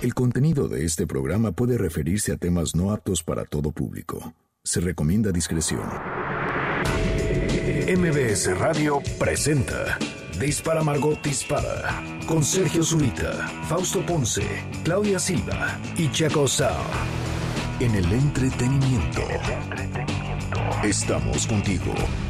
El contenido de este programa puede referirse a temas no aptos para todo público. Se recomienda discreción. MBS Radio presenta Dispara Margot Dispara con Sergio Zurita, Fausto Ponce, Claudia Silva y Checo Sound. En el entretenimiento. Estamos contigo.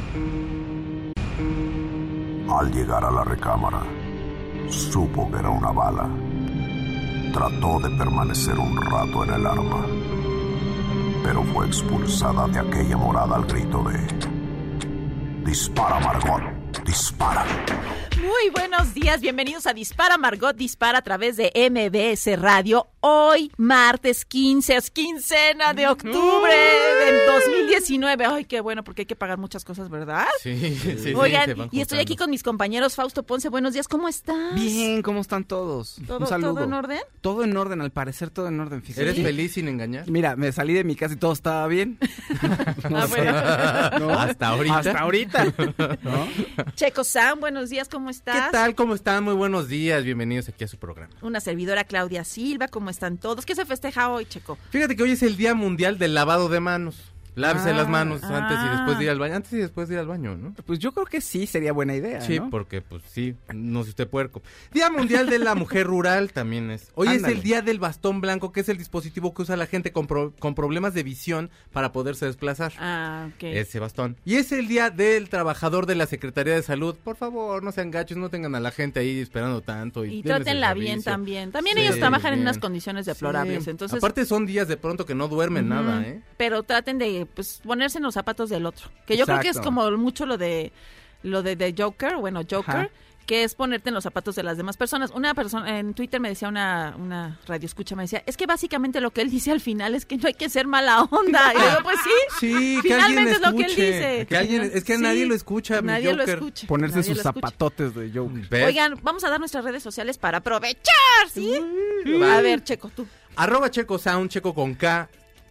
Al llegar a la recámara, supo que era una bala. Trató de permanecer un rato en el arma, pero fue expulsada de aquella morada al grito de «Dispara, Margot, dispara». Muy buenos días, bienvenidos a Dispara Margot Dispara a través de MBS Radio. Hoy, martes 15, es quincena de octubre del 2019. Ay, qué bueno, porque hay que pagar muchas cosas, ¿verdad? Sí. Oigan, y estoy aquí con mis compañeros. Fausto Ponce, buenos días, ¿cómo estás? Bien, ¿cómo están todos? Un saludo. ¿Todo en orden? Todo en orden, al parecer todo en orden. Fíjate. ¿Eres feliz sin engañar? Mira, me salí de mi casa y todo estaba bien. Bueno. ¿No? Hasta ahorita. ¿No? Checo Sound, buenos días, ¿cómo estás? ¿Qué tal? ¿Cómo están? Muy buenos días. Bienvenidos aquí a su programa. Una servidora, Claudia Silva, ¿cómo están todos? ¿Qué se festeja hoy, Checo? Fíjate que hoy es el Día Mundial del Lavado de Manos. Lávese las manos antes y después de ir al baño. Antes y después de ir al baño, ¿no? Pues yo creo que sí, sería buena idea, Sí, ¿no? porque pues sí, no sé usted puerco. Día Mundial de la Mujer Rural también es. Hoy Ándale. es el Día del Bastón Blanco, que es el dispositivo que usa la gente con problemas de visión para poderse desplazar. Ah, ok. Ese bastón. Y es el Día del Trabajador de la Secretaría de Salud. Por favor, no sean gachos, no tengan a la gente ahí esperando tanto. Y denles el trátenla bien servicio. también. También Sí, ellos trabajan en bien. unas condiciones deplorables, Sí. entonces... Aparte son días de pronto que no duermen nada, ¿eh? Pero traten de pues ponerse en los zapatos del otro. Que yo creo que es Exacto. como mucho lo de Joker, Joker, Ajá. que es ponerte en los zapatos de las demás personas. Una persona en Twitter me decía, una radioescucha me decía, es que básicamente lo que él dice al final es que no hay que ser mala onda. Y yo, pues sí. Sí, que Finalmente alguien es lo que él escuche. dice. Que alguien, es que Sí, nadie lo escucha, mi Nadie lo Joker. escucha. Ponerse nadie sus lo escucha. zapatotes de Joker. ¿Ves? Oigan, vamos a dar nuestras redes sociales para aprovechar, ¿sí? A ver, Checo, tú. @Checo Sound, Checo con K,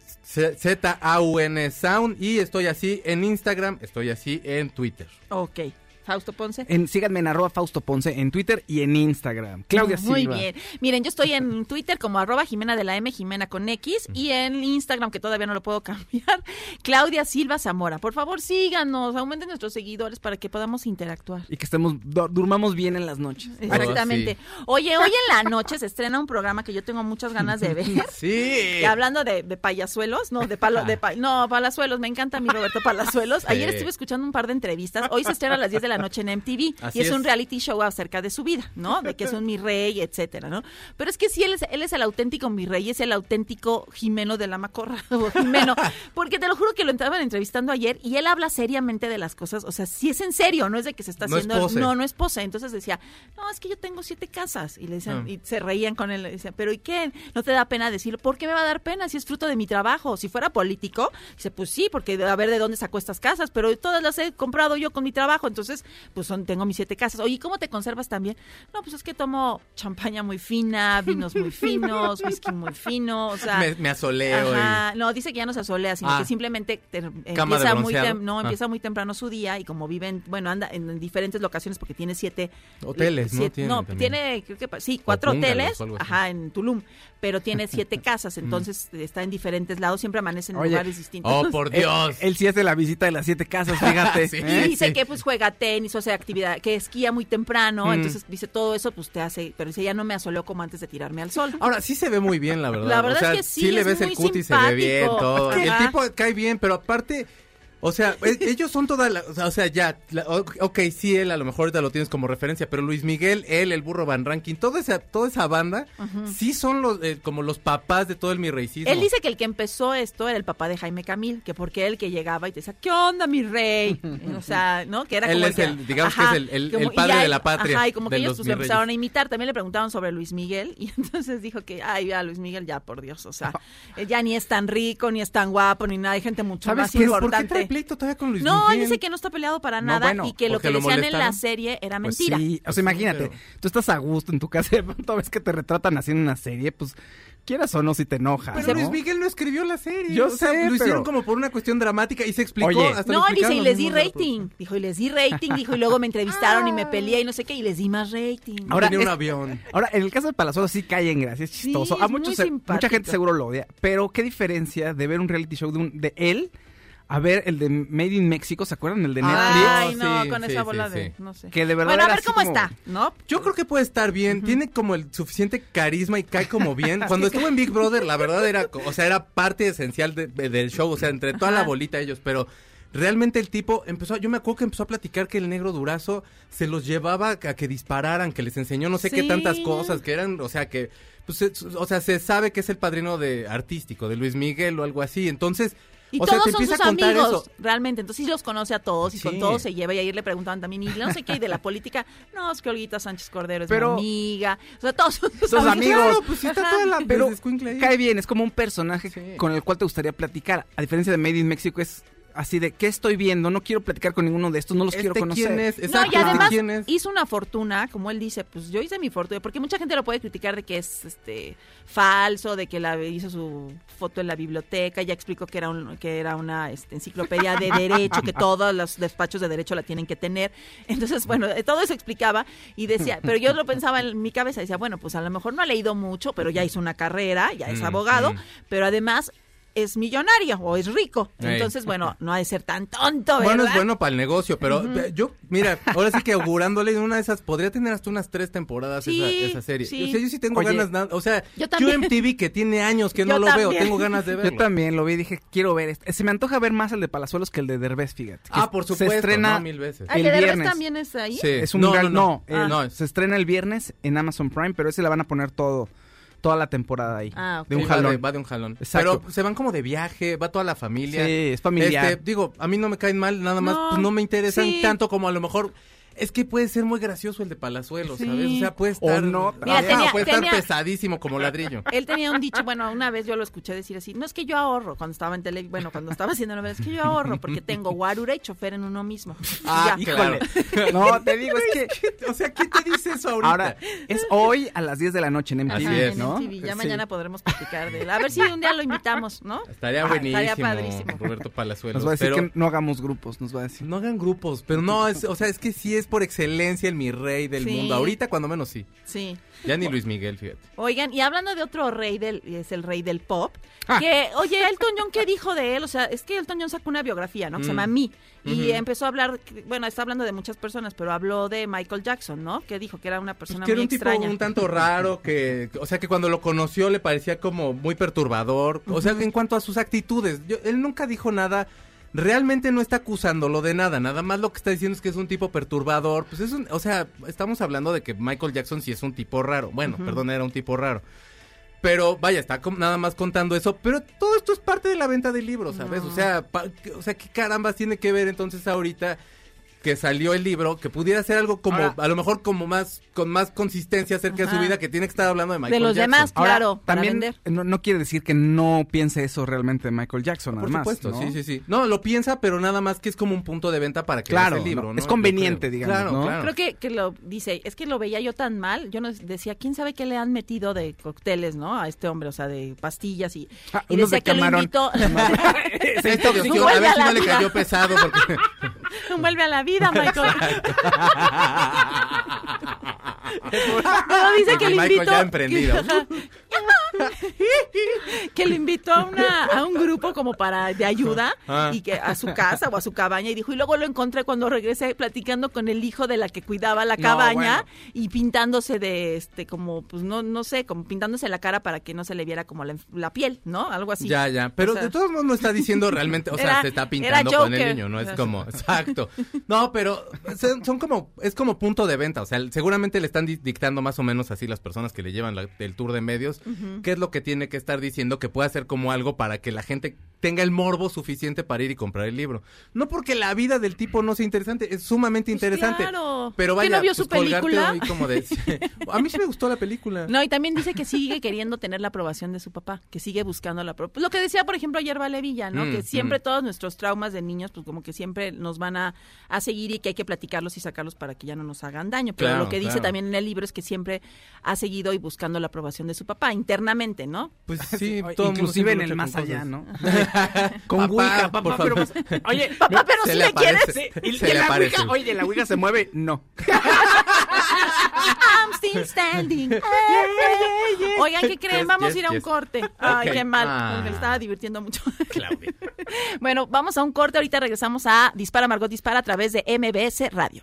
ZAUN Sound, y estoy así en Instagram, estoy así en Twitter. Ok. Fausto Ponce. Síganme en @Fausto Ponce en Twitter y en Instagram. Claudia Silva. Muy bien. Miren, yo estoy en Twitter como @Jimena de la M, Jimena con X, y en Instagram, que todavía no lo puedo cambiar, Claudia Silva Zamora. Por favor, síganos, aumenten nuestros seguidores para que podamos interactuar. Y que durmamos bien en las noches. Exactamente. sí. Oye, hoy en la noche se estrena un programa que yo tengo muchas ganas de ver. Sí. Y hablando de payasuelos, no, palazuelos, me encanta mi Roberto Palazuelos. Ayer estuve escuchando un par de entrevistas. Hoy se estrena a las 10 de la noche en MTV. Así y es un es. reality show acerca de su vida, ¿no? De que es un mi rey, etcétera, ¿no? Pero es que sí, él es el auténtico mi rey, es el auténtico Jimeno de la Macorra, o Jimeno, porque te lo juro que lo estaban entrevistando ayer y él habla seriamente de las cosas, o sea, sí es en serio, no es de que se está No es haciendo, pose. no es pose. Entonces decía, no, es que yo tengo 7 casas, y le decían, y se reían con él, le decían, pero ¿y qué? ¿No te da pena decirlo? ¿Por qué me va a dar pena si es fruto de mi trabajo? Si fuera político, dice, pues sí, porque a ver de dónde sacó estas casas, pero todas las he comprado yo con mi trabajo, entonces, pues tengo mis 7 casas. Oye, ¿cómo te conservas también? No, pues es que tomo champaña muy fina, vinos muy finos, whisky muy fino, o sea... Me asoleo. Ajá, no, dice que ya no se asolea, sino que simplemente Cama de bronceado. empieza muy temprano su día, y como viven, bueno, anda en diferentes locaciones porque tiene 7 Hoteles, ¿no? Tiene, creo que sí, 4 bungalows hoteles, o algo así. ajá, en Tulum, pero tiene 7 casas, entonces está en diferentes lados, siempre amanece en lugares distintos. Oh, por Dios. Él sí hace la visita de las 7 casas, fíjate. Sí. Y dice que pues juega tenis, o sea, actividad, que esquía muy temprano, entonces dice todo eso pues te hace, pero dice ya no me asoleo como antes de tirarme al sol. Ahora, sí se ve muy bien, la verdad. La verdad o sea, es que sí, le es ves muy el cutis, se ve bien, simpático. todo. Y el Ajá. tipo cae bien, pero aparte... O sea, ellos son toda la... O sea, ya... ok, sí, él a lo mejor ahorita lo tienes como referencia, pero Luis Miguel, él, el Burro Van Ranking, toda esa banda, sí son los como los papás de todo el mi reycismo. Él dice que el que empezó esto era el papá de Jaime Camil, que porque él que llegaba y te decía, ¿qué onda, mi rey? O sea, ¿no? Que era Él como es digamos que es el padre y de la patria. Ajá, y como que de ellos los pues, mi empezaron a reyes. imitar. También le preguntaban sobre Luis Miguel, y entonces dijo que, ay, ya, Luis Miguel, ya, por Dios, o sea, ya ni es tan rico, ni es tan guapo, ni nada, hay gente mucho ¿Sabes más qué? ¿Por qué importante. trae pleito todavía con Luis No, Miguel. dice que no está peleado para No, nada bueno, y que lo porque que lo decían en la molestaron. serie era Pues mentira. sí, o sea, Sí, imagínate, pero- tú estás a gusto en tu casa, de pronto ves que te retratan así en una serie, pues quieras o no, si te enojas, Pero ¿no? Luis Miguel no escribió la serie. Yo o sea, sé, lo hicieron pero- como por una cuestión dramática y se explicó. Oye. hasta lo No, explicaron dice, y los les di mismos de la rating. Dijo, y les di rating, dijo, y luego me entrevistaron y me peleé y no sé qué, y les di más rating. Ahora, Tenía un es- avión. Ahora, en el caso de Palazuelos sí cae en gracia, es Sí, chistoso. es A muy mucha simpático. gente seguro lo odia, pero qué diferencia de ver un reality show de él a ver el de Made in Mexico, ¿se acuerdan? El de Netflix. Ay, no, Sí, con sí, esa sí, bola sí. de, no sé. Que de verdad Bueno, a era ver así cómo como- está, ¿no? Yo creo que puede estar bien, tiene como el suficiente carisma y cae como bien. Cuando estuvo en Big Brother, la verdad era, o sea, era parte esencial del show, o sea, entre toda la Ajá. bolita ellos, pero realmente el tipo empezó, yo me acuerdo que empezó a platicar que el Negro Durazo se los llevaba a que dispararan, que les enseñó no sé qué Sí. tantas cosas, que eran, o sea, que, pues, o sea, se sabe que es el padrino de artístico, de Luis Miguel o algo así, entonces... Y o sea, todos te son empieza sus a contar amigos, eso. realmente. Entonces sí los conoce a todos y Sí. con todos se lleva. Y ayer le preguntaban también, y no sé qué, y de la política. No, es que Olguita Sánchez Cordero es Pero- mi amiga. O sea, todos son sus Sus amigos. Claro, pues sí está Ajá. toda la Pero desescuincle ahí. cae bien, es como un personaje Sí. con el cual te gustaría platicar. A diferencia de Made in Mexico es así de, ¿qué estoy viendo? No quiero platicar con ninguno de estos, no los quiero conocer. ¿Quién es? No, Exacto, y además ¿quién es? hizo una fortuna, como él dice, pues yo hice mi fortuna, porque mucha gente lo puede criticar de que es falso, de que hizo su foto en la biblioteca, ya explicó que era una enciclopedia de derecho, que todos los despachos de derecho la tienen que tener. Entonces, bueno, todo eso explicaba y decía, pero yo lo pensaba en mi cabeza, decía, bueno, pues a lo mejor no ha leído mucho, pero ya hizo una carrera, ya es abogado, pero además es millonario o es rico. Ey. Entonces, bueno, no ha de ser tan tonto, ¿verdad? Bueno, es bueno para el negocio, pero yo, mira, ahora sí que augurándole en una de esas, podría tener hasta unas 3 temporadas Sí, esa serie. sí. O sea, yo sí tengo Oye, ganas, o sea, yo también. QMTV que tiene años que Yo no lo veo, también. tengo ganas de verlo. Yo también lo vi y dije, quiero ver esto. Se me antoja ver más el de Palazuelos que el de Derbez, fíjate. Que Ah, por supuesto, se estrena no, 1000 veces. ¿El el de Derbez viernes. también es ahí? Sí. Es un No, real- no, no, se estrena el viernes en Amazon Prime, pero ese la van a poner toda la temporada ahí. Ah, ok. De un Sí, jalón. va de un jalón. Exacto. Pero se van como de viaje, va toda la familia. Sí, es familiar. Digo, a mí no me caen mal, nada más, No, pues no me interesan sí. tanto como a lo mejor. Es que puede ser muy gracioso el de Palazuelos, Sí. ¿sabes? O sea, puede O estar. no. Mira, Ajá, puede tenía- estar pesadísimo como ladrillo. Él tenía un dicho, bueno, una vez yo lo escuché decir así, no es que yo ahorro cuando estaba en cuando estaba haciendo novelas, es que yo ahorro porque tengo guarura y chofer en uno mismo. Ah, Y ya. claro. No, te digo, es que O sea, ¿quién te dice eso ahorita? ahora es hoy a las 10 de la noche en MTV, Así es. En ¿no? MTV. Ya Sí. mañana podremos platicar de él. A ver si un día lo invitamos, ¿no? Estaría buenísimo, estaría padrísimo. Roberto Palazuelos. Nos va a decir pero que no hagamos grupos, nos va a decir. no hagan grupos, pero no, o sea, es que sí es por excelencia el mi rey del Sí. mundo. Ahorita, cuando menos sí. Sí. Ya ni Luis Miguel, fíjate. Oigan, y hablando de otro rey es el rey del pop, Ah. que, oye, Elton John, ¿qué dijo de él? O sea, es que Elton John sacó una biografía, ¿no? Que se llama Me, y empezó a hablar, bueno, está hablando de muchas personas, pero habló de Michael Jackson, ¿no? Que dijo que era una Pues persona que era muy un tipo extraña. un tanto raro, o sea, que cuando lo conoció le parecía como muy perturbador. O sea, en cuanto a sus actitudes, él nunca dijo nada. Realmente no está acusándolo de nada, nada más lo que está diciendo es que es un tipo perturbador. Pues o sea, estamos hablando de que Michael Jackson sí es un tipo raro. Bueno, perdón, era un tipo raro. Pero vaya, está nada más contando eso. Pero todo esto es parte de la venta de libros, ¿sabes? No. O sea, ¿qué carambas tiene que ver entonces ahorita que salió el libro? Que pudiera ser algo como, Ahora- a lo mejor como con más consistencia acerca de su Ajá. vida, que tiene que estar hablando de Michael De los Jackson. demás, Ahora, claro, para también vender. no quiere decir que no piense eso realmente de Michael Jackson, Por nada más, supuesto, ¿no? sí. No, lo piensa, pero nada más que es como un punto de venta para que Claro, leas el libro, no, ¿no? es conveniente, Yo creo. digamos, Claro, ¿no? claro. Creo que lo dice, es que lo veía yo tan mal, yo no decía, ¿quién sabe qué le han metido de cócteles, no? A este hombre, o sea, de pastillas y Unos decía de que lo camarón. invitó, Esto, Dios mío, a Vuelve ver a si la no le vida. cayó pesado porque... vuelve a la vida, Michael. Pero dice que le Michael invitó ya emprendido. que le invitó a un grupo como de ayuda Ah. y que a su casa o a su cabaña y dijo, y luego lo encontré cuando regresé platicando con el hijo de la que cuidaba la No, cabaña bueno. y pintándose de como pues no sé, como pintándose la cara para que no se le viera como la piel, ¿no? Algo así. Ya. Pero O sea, de todos modos no está diciendo realmente, o sea, Era- se está era pintando con el Joker. niño, no es O sea, como, exacto. No, pero es como punto de venta, o sea, seguramente le están dictando más o menos así las personas que le llevan el tour de medios, qué es lo que tiene que estar diciendo que pueda ser como algo para que la gente tenga el morbo suficiente para ir y comprar el libro. No porque la vida del tipo no sea interesante, es sumamente interesante. Claro. Pero vaya, ¿Que no vio su colgarte película? ahí como de... A mí sí me gustó la película. No, y también dice que sigue queriendo tener la aprobación de su papá, que sigue buscando la aprobación. Lo que decía, por ejemplo, ayer Valevilla, ¿no? Que siempre todos nuestros traumas de niños, pues como que siempre nos van a seguir y que hay que platicarlos y sacarlos para que ya no nos hagan daño. Pero Claro, lo que dice claro. también en el libro es que siempre ha seguido y buscando la aprobación de su papá, internamente, ¿no? Pues sí, Oye, todo el mundo inclusive en siempre el lucha más con allá, cosas. ¿no? Con Papá, Ouija, por papá, favor. pero... Oye, Papá, pero Se si le me quieres. aparece. y Se de le la aparece. Ouija, oye, la Ouija se mueve, no. I'm still standing. Oigan, ¿qué creen? Yes, Vamos yes, a ir a un yes. corte. Ay, Ok. qué mal. Ah. Me estaba divirtiendo mucho. Claudia. Bueno, vamos a un corte. Ahorita regresamos a Dispara Margot Dispara a través de MBS Radio.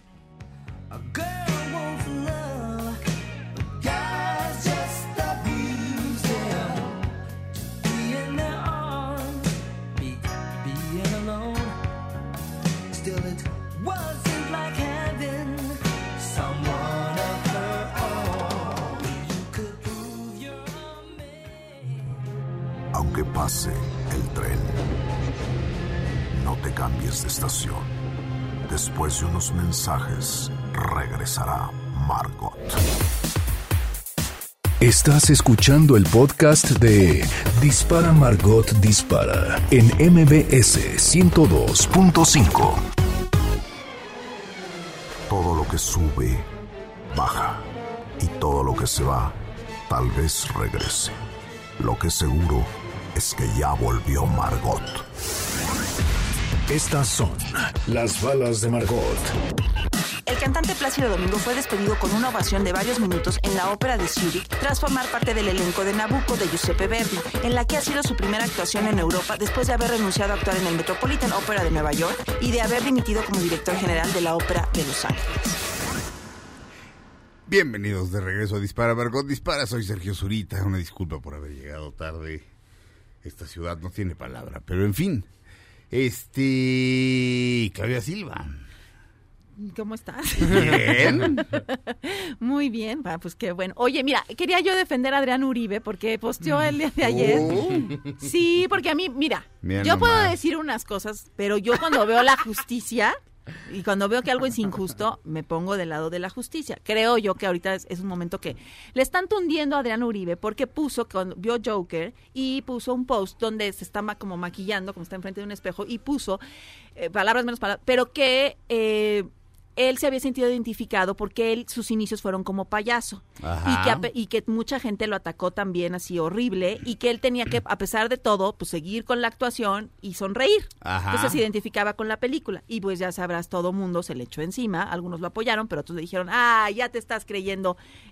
Aunque pase el tren, no te cambies de estación. Después de unos mensajes, regresará Margot. Estás escuchando el podcast de Dispara Margot Dispara en MBS 102.5. Todo lo que sube, baja. Y todo lo que se va, tal vez regrese. Lo que seguro es que ya volvió Margot. Estas son las balas de Margot. El cantante Plácido Domingo fue despedido con una ovación de varios minutos en la ópera de Zúrich tras formar parte del elenco de Nabucco de Giuseppe Verdi, en la que ha sido su primera actuación en Europa después de haber renunciado a actuar en el Metropolitan Opera de Nueva York y de haber dimitido como director general de la Ópera de Los Ángeles. Bienvenidos de regreso a Dispara Margot Dispara, soy Sergio Zurita, una disculpa por haber llegado tarde, esta ciudad no tiene palabra, pero en fin, Claudia Silva. ¿Cómo estás? Bien. Muy bien, pues qué bueno. Oye, mira, quería yo defender a Adrián Uribe porque posteó el día de ayer. Sí, porque a mí, mira yo puedo decir unas cosas, pero yo cuando veo la justicia y cuando veo que algo es injusto, me pongo del lado de la justicia. Creo yo que ahorita es un momento que le están tundiendo a Adrián Uribe porque vio Joker y puso un post donde se está como maquillando, como está enfrente de un espejo, y puso palabras menos palabras, pero que él se había sentido identificado porque sus inicios fueron como payaso. Y que mucha gente lo atacó también así horrible y que él tenía que, a pesar de todo, pues seguir con la actuación y sonreír. Ajá. Entonces se identificaba con la película y pues ya sabrás, todo mundo se le echó encima, algunos lo apoyaron, pero otros le dijeron, ya te estás creyendo,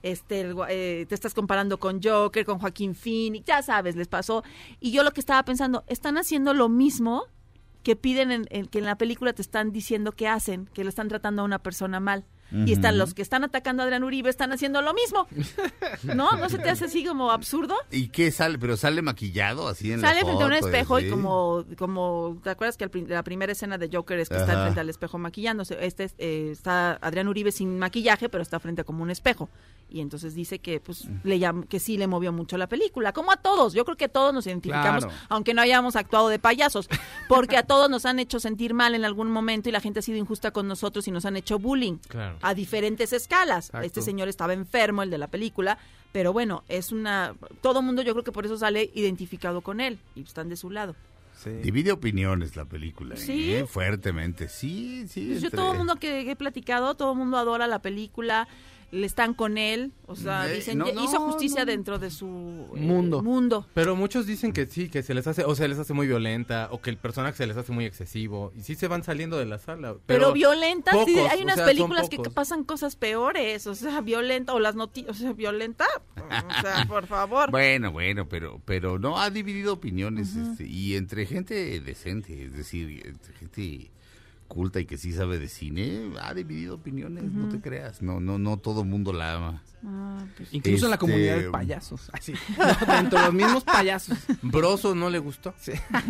te estás comparando con Joker, con Joaquín Phoenix, ya sabes, les pasó. Y yo lo que estaba pensando, están haciendo lo mismo que piden que en la película te están diciendo que hacen, que le están tratando a una persona mal. Y están los que están atacando a Adrián Uribe, están haciendo lo mismo. ¿No se te hace así como absurdo? ¿Y qué sale? ¿Pero sale maquillado así en Sale la frente a un foto, espejo así? y como ¿te acuerdas que la primera escena de Joker es que está frente al espejo maquillándose? Está Adrián Uribe sin maquillaje, pero está frente a como un espejo. Y entonces dice que pues que sí le movió mucho la película, como a todos. Yo creo que todos nos identificamos, Claro. aunque no hayamos actuado de payasos, porque a todos nos han hecho sentir mal en algún momento y la gente ha sido injusta con nosotros y nos han hecho bullying. Claro. A diferentes escalas. Exacto. Este señor estaba enfermo, el de la película, pero bueno, todo mundo yo creo que por eso sale identificado con él y están de su lado. Sí. Divide opiniones la película, ¿Sí? fuertemente, sí. Pues yo todo el mundo que he platicado, todo el mundo adora la película, le están con él, o sea, dicen, hizo justicia dentro de su mundo. Pero muchos dicen que sí, que se les hace muy violenta, o que el personaje se les hace muy excesivo, y sí se van saliendo de la sala. Pero violenta, pocos, sí, hay unas o sea, películas que son pocos. pasan cosas peores, o sea, violenta, o las noticias, o sea, violenta, o sea, por favor. Bueno, pero no, ha dividido opiniones, y entre gente decente, es decir, entre gente culta y que sí sabe de cine, ha dividido opiniones, no te creas, no todo el mundo la ama. Pues, Incluso en la comunidad de payasos. Así. Dentro de los mismos payasos. Broso no le gustó, Sí.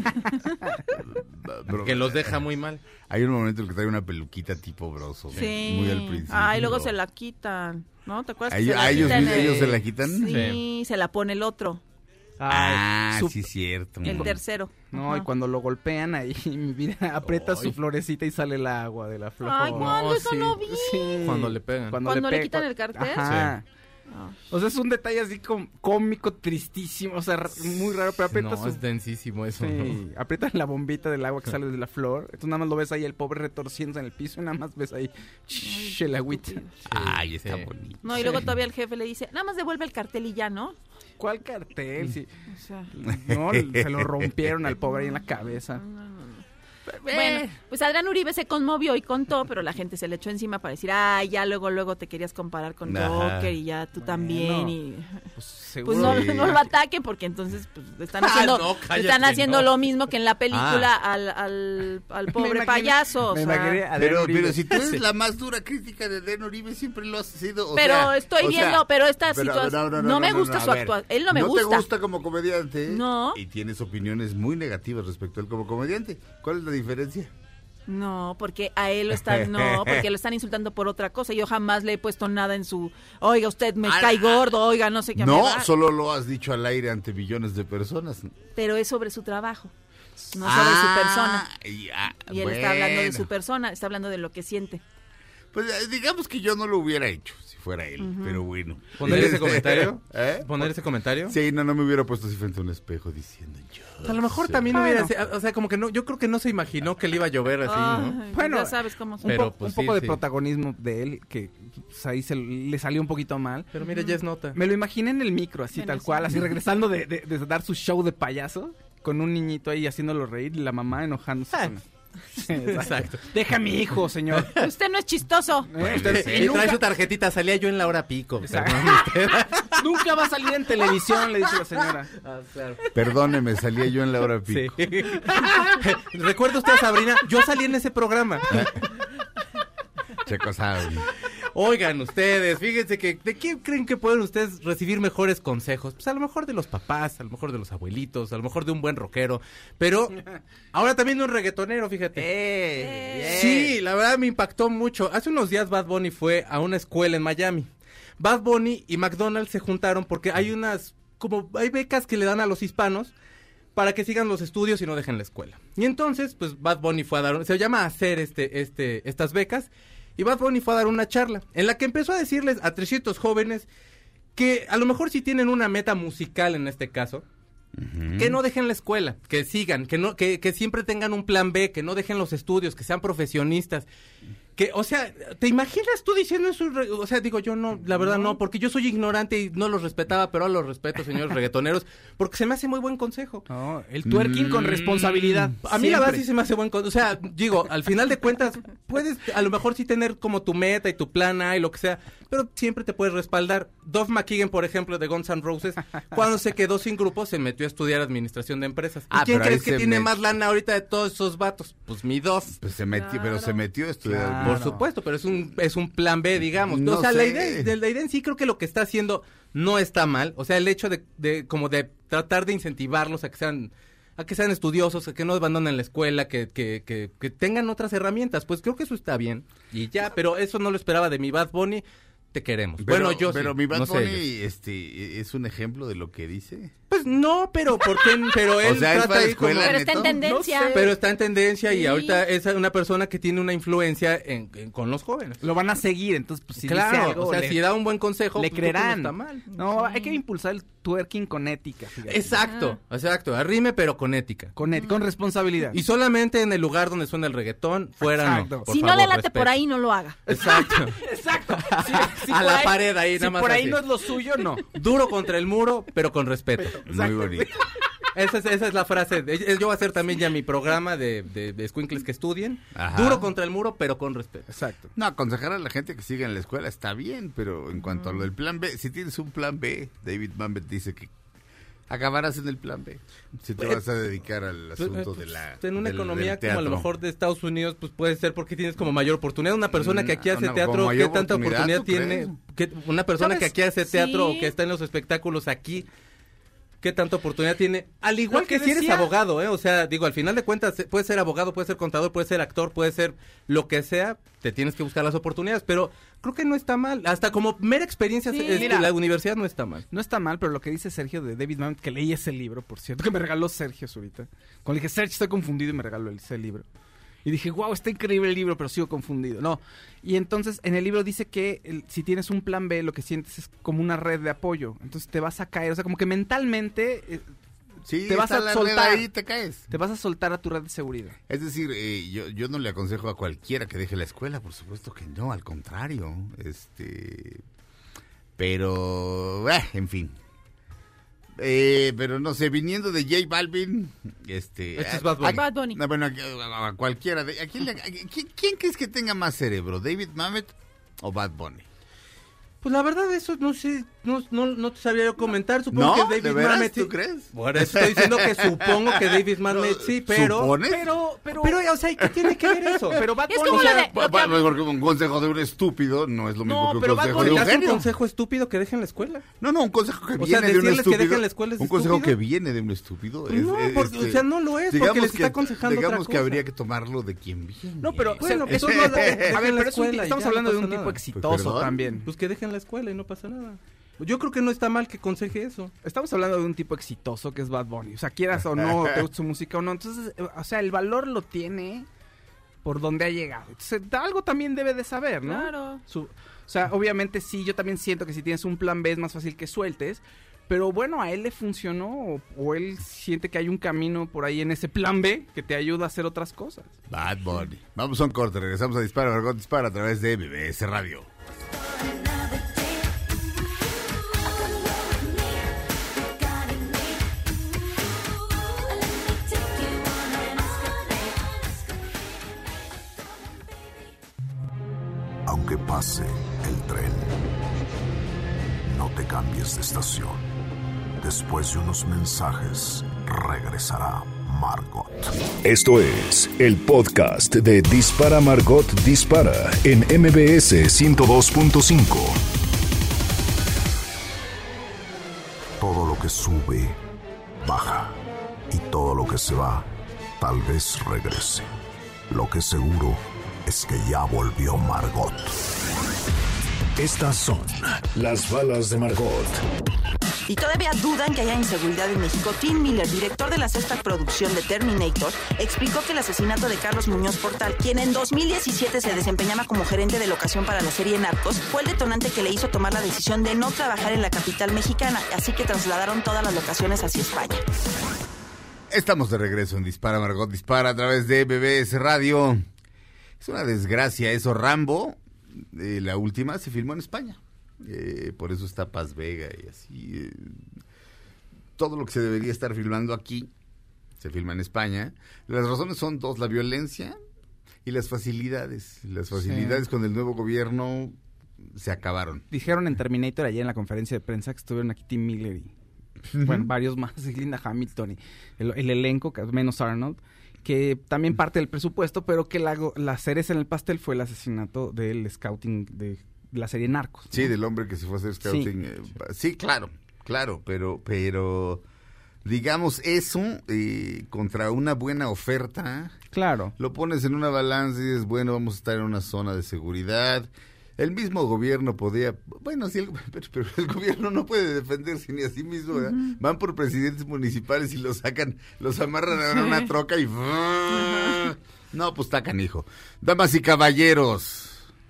que los deja muy mal. Hay un momento en el que trae una peluquita tipo Broso, sí. muy al principio. Ay, luego se la quitan, ¿no? ¿Te acuerdas? que ¿A ellos se la quitan? Sí, se la pone el otro. Sí, cierto. El tercero. No, Ajá. y cuando lo golpean ahí, mira, aprieta su florecita y sale el agua de la flor. Ay, ¿cuándo? Eso sí. no vi. Sí. Cuando le pegan. ¿Cuando le quitan el cartel? Ajá. Ah. O sea, es un detalle así cómico, tristísimo, o sea, muy raro, pero aprieta No, su... es densísimo eso. Sí, aprietan la bombita del agua que sale de la flor. Entonces nada más lo ves ahí el pobre retorciéndose en el piso y nada más ves ahí el agüita. Ay, está Sí. bonito. No, y luego todavía el jefe le dice, nada más devuelve el cartel y ya, ¿no? ¿Cuál cartel? Sí. O sea, No, se lo rompieron al pobre ahí en la cabeza. bueno, pues Adrián Uribe se conmovió y contó, pero la gente se le echó encima para decir, ay, ya luego te querías comparar con Ajá. Joker y ya tú también y... Pues Pues seguro. no lo ataquen porque entonces pues, le están Ah, haciendo, no, le cállate, están haciendo no. lo mismo que en la película al pobre imaginé- payaso. O me sea, imaginé a Adrián Pero Uribe. si tú eres Sí. la más dura crítica de Den Uribe, siempre lo has sido. pero estoy viendo, pero esta situación no me gusta su a ver, actuación. Él no me ¿No gusta. te gusta como comediante? No. Y tienes opiniones muy negativas respecto a él como comediante. ¿Cuál es la diferencia? No, porque a él porque lo están insultando por otra cosa. Yo jamás le he puesto nada en su, oiga, usted me cae gordo, oiga, no sé qué. No, me da. solo lo has dicho al aire ante millones de personas. Pero es sobre su trabajo, no sobre su persona. Y él está hablando de su bueno. persona, está hablando de lo que siente. Pues digamos que yo no lo hubiera hecho si fuera él, pero bueno. ¿Poner ese comentario? ¿Eh? ¿Poner ese comentario? Sí, no me hubiera puesto así frente a un espejo diciendo yo. A lo mejor soy- también Bueno. hubiera sido, o sea, como que no, yo creo que no se imaginó que le iba a llover así, ¿no? Ay, Bueno, ya sabes cómo son. Pero, un pues, poco sí, de sí. protagonismo de él, que pues, ahí le salió un poquito mal. Pero mira, ya es nota. Me lo imaginé en el micro, así Bueno, tal sí. cual, así regresando de dar su show de payaso, con un niñito ahí haciéndolo reír y la mamá enojándose. con él. Sí, Exacto. Deja a mi hijo, señor. Usted no es chistoso. Usted Y trae su tarjetita, salía yo en la hora pico. Exacto. perdón usted. Nunca va a salir en televisión, le dice la señora. Perdóneme, salía yo en la hora pico. Sí. ¿Recuerda usted a Sabrina? Yo salí en ese programa. Checo sabe. Oigan, ustedes, fíjense que ¿de quién creen que pueden ustedes recibir mejores consejos? Pues a lo mejor de los papás, a lo mejor de los abuelitos, a lo mejor de un buen rockero, pero ahora también de un reggaetonero, fíjate. Sí, la verdad me impactó mucho. Hace unos días Bad Bunny fue a una escuela en Miami. Bad Bunny y McDonald's se juntaron porque hay hay becas que le dan a los hispanos para que sigan los estudios y no dejen la escuela. Y entonces, pues Bad Bunny fue a dar, se llama hacer estas becas, y Bad Bunny fue a dar una charla en la que empezó a decirles a 300 jóvenes que a lo mejor si tienen una meta musical en este caso, que no dejen la escuela, que sigan, que siempre tengan un plan B, que no dejen los estudios, que sean profesionistas. Que, o sea, ¿te imaginas tú diciendo eso? O sea, digo, yo no, la verdad no, porque yo soy ignorante y no los respetaba, pero ahora los respeto, señores reggaetoneros, porque se me hace muy buen consejo. No, el twerking con responsabilidad. A mí la verdad Siempre. sí se me hace buen consejo. O sea, digo, al final de cuentas, puedes a lo mejor sí tener como tu meta y tu plan A y lo que sea, pero siempre te puedes respaldar. Duff McKagan, por ejemplo, de Guns N' Roses, cuando se quedó sin grupo, se metió a estudiar administración de empresas. ¿Y quién pero ahí crees que se tiene met- más lana ahorita de todos esos vatos? Pues mi Duff. Pues pero se metió a estudiar. Claro. Por supuesto, pero es un plan B, digamos. No o sea, sé. la idea en sí creo que lo que está haciendo no está mal. O sea, el hecho de como de tratar de incentivarlos a que sean estudiosos, a que no abandonen la escuela, que tengan otras herramientas, pues creo que eso está bien. Y ya, pero eso no lo esperaba de mi Bad Bunny. Te queremos. Pero, Bueno, yo pero sí, mi Bad no sé Bunny ellos. es un ejemplo de lo que dice. Pues no, pero ¿por qué? Pero él O sea, él trata fue a la ahí como... escuela, Pero está en ¿neto? tendencia. No sé. Pero está en tendencia y Sí. ahorita es una persona que tiene una influencia con los jóvenes. Lo van a seguir, entonces pues si dice Claro, algo, o sea, le- si da un buen consejo, le pues, creo que creerán. no está mal. No, hay que impulsar el twerking con ética, fíjate. Exacto, arrime pero con ética. Con responsabilidad. Y solamente en el lugar donde suena el reggaetón, fuera Exacto. no. Por Si no favor, le late respeto. por ahí, no lo haga. Exacto. Exacto. Si A por la pared ahí, si nada más por ahí así. no es lo suyo, no. Duro contra el muro, pero con respeto. Muy bonito. Esa es la frase. Yo voy a hacer también ya mi programa de escuincles que estudien. Ajá. Duro contra el muro, pero con respeto. Exacto. No, aconsejar a la gente que siga en la escuela está bien, pero en cuanto a lo del plan B, si tienes un plan B, David Mamet dice que acabarás en el plan B. Si te vas a dedicar al asunto de la En una del economía como a lo teatro. mejor de Estados Unidos, pues puede ser porque tienes como mayor oportunidad. Una persona que aquí hace No, teatro, como ¿qué mayor tanta oportunidad oportunidad, ¿tú tiene? Una persona ¿Sabes? que aquí hace teatro Sí. o que está en los espectáculos aquí, qué tanta oportunidad tiene. Al igual Lo que que si eres decía- abogado, o sea, digo, al final de cuentas, puede ser abogado, puede ser contador, puede ser actor, puede ser lo que sea, te tienes que buscar las oportunidades, pero creo que no está mal. Hasta como mera experiencia, Sí, este, mira. la universidad no está mal. No está mal, pero lo que dice Sergio de David Mamet, que leí ese libro, por cierto, que me regaló Sergio ahorita. Cuando le dije, Sergio, estoy confundido, y me regaló ese libro. Y dije, wow, está increíble el libro, pero sigo confundido. No. Y entonces, en el libro dice que si tienes un plan B, lo que sientes es como una red de apoyo. Entonces te vas a caer, o sea, como que mentalmente Sí, te vas está a la soltar. red ahí, te caes. te vas a soltar a tu red de seguridad. Es decir, yo no le aconsejo a cualquiera que deje la escuela, por supuesto que no, al contrario. Pero, en fin. Pero no sé, viniendo de J Balvin, Este es Bad Bunny. Bad Bunny. No, bueno, a cualquiera. ¿Quién crees que tenga más cerebro, David Mamet o Bad Bunny? Pues la verdad, eso no sé, no te sabría yo comentar. Supongo que David ¿De veras? Mamet, ¿Tú crees? Por eso estoy diciendo que supongo que David Mamet sí, pero... ¿Supones? Pero, o sea, ¿qué tiene que ver eso? Pero Bad Es Bunny, como o sea, lo de- Porque un consejo de un estúpido no es lo mismo No, que un pero Bad consejo Bunny de un ¿Te hace un genio. consejo estúpido que dejen la escuela? No, un consejo que O sea, viene de un decirles que estúpido. dejen la escuela es un consejo estúpido. que viene de un estúpido. No, porque, o sea, no lo es, porque les está aconsejando otra Digamos que cosa. habría que tomarlo de quien viene. No, pero Bueno, o sea, eso pues, no es dejen a ver, la pero es un escuela y estamos ya, hablando no de un pasa tipo nada. exitoso ¿Perdón? también. Pues que dejen la escuela y no pasa nada. Yo creo que no está mal que aconseje eso. Estamos hablando de un tipo exitoso que es Bad Bunny. O sea, quieras o no, te gusta su música o no. Entonces, o sea, el valor lo tiene por donde ha llegado. Entonces, algo también debe de saber, ¿no? Claro. O sea, obviamente sí, yo también siento que si tienes un plan B es más fácil que sueltes. Pero bueno, a él le funcionó o él siente que hay un camino por ahí en ese plan B que te ayuda a hacer otras cosas. Bad Bunny. Vamos a un corte, regresamos a Dispara, Margot Dispara a través de MBS Radio. Aunque pase el tren, no te cambies de estación. Después de unos mensajes, regresará Margot. Esto es el podcast de Dispara Margot Dispara en MBS 102.5. Todo lo que sube, baja. Y todo lo que se va, tal vez regrese. Lo que seguro es que ya volvió Margot. Estas son las balas de Margot. Y todavía dudan que haya inseguridad en México. Tim Miller, director de la sexta producción de Terminator, explicó que el asesinato de Carlos Muñoz Portal, quien en 2017 se desempeñaba como gerente de locación para la serie Narcos, fue el detonante que le hizo tomar la decisión de no trabajar en la capital mexicana, así que trasladaron todas las locaciones hacia España. Estamos de regreso en Dispara, Margot Dispara a través de MBS Radio. Es una desgracia eso, Rambo, la última se filmó en España. Por eso está Paz Vega y así. Todo lo que se debería estar filmando aquí se filma en España. Las razones son dos: la violencia y las facilidades. Las facilidades con el nuevo gobierno se acabaron. Dijeron en Terminator ayer en la conferencia de prensa que estuvieron aquí Tim Miller y bueno, varios más, y Linda Hamilton y el elenco, menos Arnold, que también parte del presupuesto, pero que la cereza en el pastel fue el asesinato del scouting de la serie Narcos, ¿no? Sí, del hombre que se fue a hacer scouting. Sí, claro, pero digamos eso contra una buena oferta. Claro. Lo pones en una balanza y dices, bueno, vamos a estar en una zona de seguridad. El mismo gobierno podía, bueno, sí, pero el gobierno no puede defenderse ni a sí mismo, ¿verdad? Van por presidentes municipales y los sacan, los amarran a una troca y... No, pues está canijo. Damas y caballeros,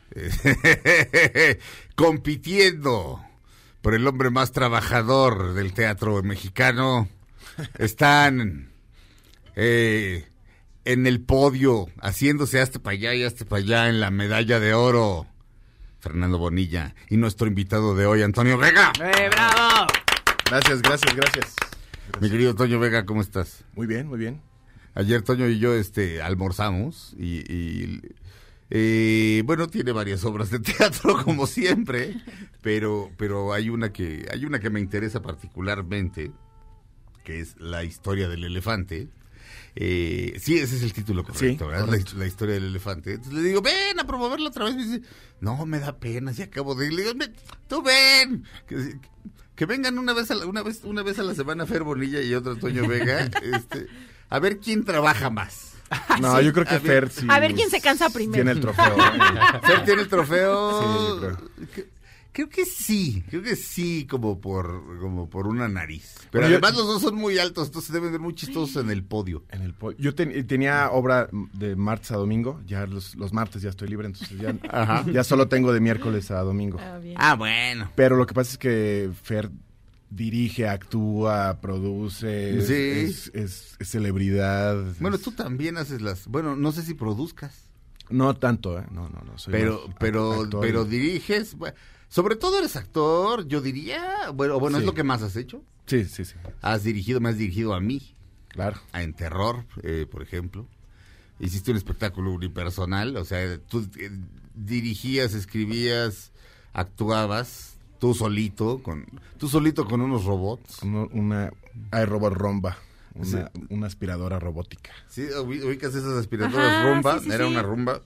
compitiendo por el hombre más trabajador del teatro mexicano, están en el podio, haciéndose hasta para allá y hasta para allá en la medalla de oro, Fernando Bonilla, y nuestro invitado de hoy, Antonio Vega. ¡Bravo! Gracias. Mi querido Toño Vega, ¿cómo estás? Muy bien. Ayer Toño y yo almorzamos y bueno, tiene varias obras de teatro como siempre, pero hay una que me interesa particularmente, que es La historia del elefante. Sí, ese es el título correcto, Sí, ¿verdad? correcto. La historia del elefante. Entonces le digo, ven a promoverlo otra vez. Me dice, no, me da pena, si acabo de ir. Le digo, tú ven. Que vengan una vez a la semana Fer Bonilla y otro Toño Vega, a ver quién trabaja más. No, yo creo que Fer sí. A ver quién se cansa primero. Tiene el trofeo. Fer tiene el trofeo. Sí, yo creo. Creo que sí, como por una nariz. Pero Bueno, además los dos son muy altos, entonces deben ser muy chistosos en el podio. Yo tenía obra de martes a domingo, ya los martes ya estoy libre, entonces ya solo tengo de miércoles a domingo. Bien. Bueno. Pero lo que pasa es que Fer dirige, actúa, produce, Sí. es celebridad. Bueno, tú también haces bueno, no sé si produzcas. No tanto, no, soy Pero diriges, sobre todo eres actor, yo diría, bueno, Sí. es lo que más has hecho. Sí. Me has dirigido a mí, Claro. En Terror, por ejemplo. Hiciste un espectáculo unipersonal, o sea, tú dirigías, escribías, actuabas, tú solito con unos robots. Una iRobot Romba, Sí. una aspiradora robótica. Sí, ubicas esas aspiradoras Ajá, Rumba, sí, era sí. una Rumba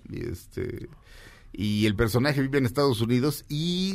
y el personaje vive en Estados Unidos y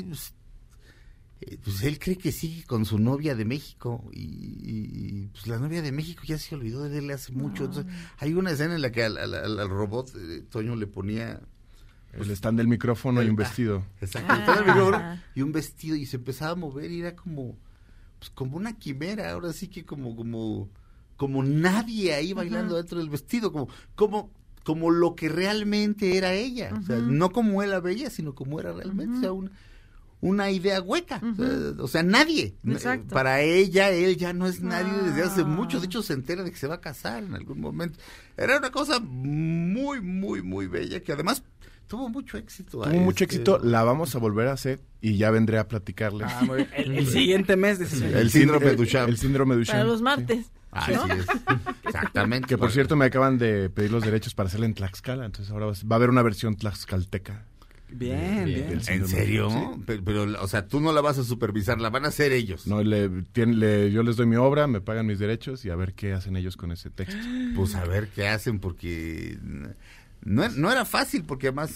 pues él cree que sigue con su novia de México y pues la novia de México ya se olvidó de él hace mucho. Entonces, hay una escena en la que al robot Toño le ponía El stand del micrófono y un vestido. exacto, estaba el micrófono y un vestido y se empezaba a mover y era como una quimera, ahora sí que como nadie ahí bailando dentro del vestido, como lo que realmente era ella, o sea, no como él la veía, sino como era realmente, o sea, una idea hueca, o sea, nadie. Exacto. Para ella, él ya no es nadie desde hace mucho, de hecho se entera de que se va a casar en algún momento. Era una cosa muy, muy, muy bella, que además tuvo mucho éxito. Tuvo mucho éxito, la vamos a volver a hacer y ya vendré a platicarles. Muy bien. El siguiente mes. El síndrome de Duchamp. El síndrome de Duchamp. Para los sí. martes. Así es. Exactamente. Que por cierto me acaban de pedir los derechos para hacerla en Tlaxcala, entonces ahora va a haber una versión tlaxcalteca. Bien. ¿En serio? Pero, o sea, tú no la vas a supervisar, la van a hacer ellos. No, yo les doy mi obra, me pagan mis derechos y a ver qué hacen ellos con ese texto. Pues a ver qué hacen, porque no era fácil, porque además,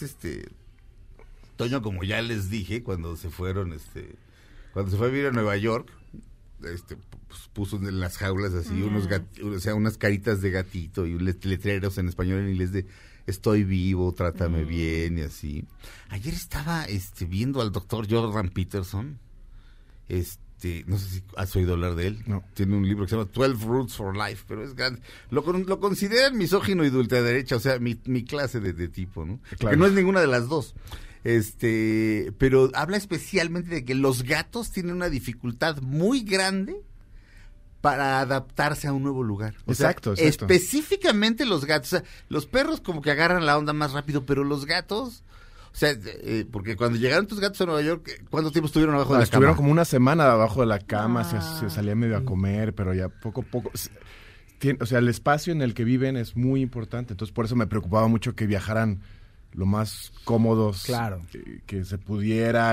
Toño, como ya les dije, cuando se fue a vivir a Nueva York, pues puso en las jaulas así unas caritas de gatito y letreros en español y en inglés de estoy vivo, trátame bien y así. Ayer estaba viendo al doctor Jordan Peterson. No sé si has oído hablar de él. No. Tiene un libro que se llama 12 Rules for Life, pero es grande. Lo consideran misógino y de ultraderecha, o sea, mi clase de tipo, ¿no? Claro. Que no es ninguna de las dos. Pero habla especialmente de que los gatos tienen una dificultad muy grande para adaptarse a un nuevo lugar. Exacto. Específicamente los gatos. O sea, los perros como que agarran la onda más rápido, pero los gatos, o sea, porque cuando llegaron tus gatos a Nueva York, ¿cuánto tiempo estuvieron abajo de la Estuvieron cama? como una semana abajo de la cama, se salía medio a comer, pero ya poco a poco. O sea, el espacio en el que viven es muy importante, entonces por eso me preocupaba mucho que viajaran lo más cómodos Claro. que se pudiera,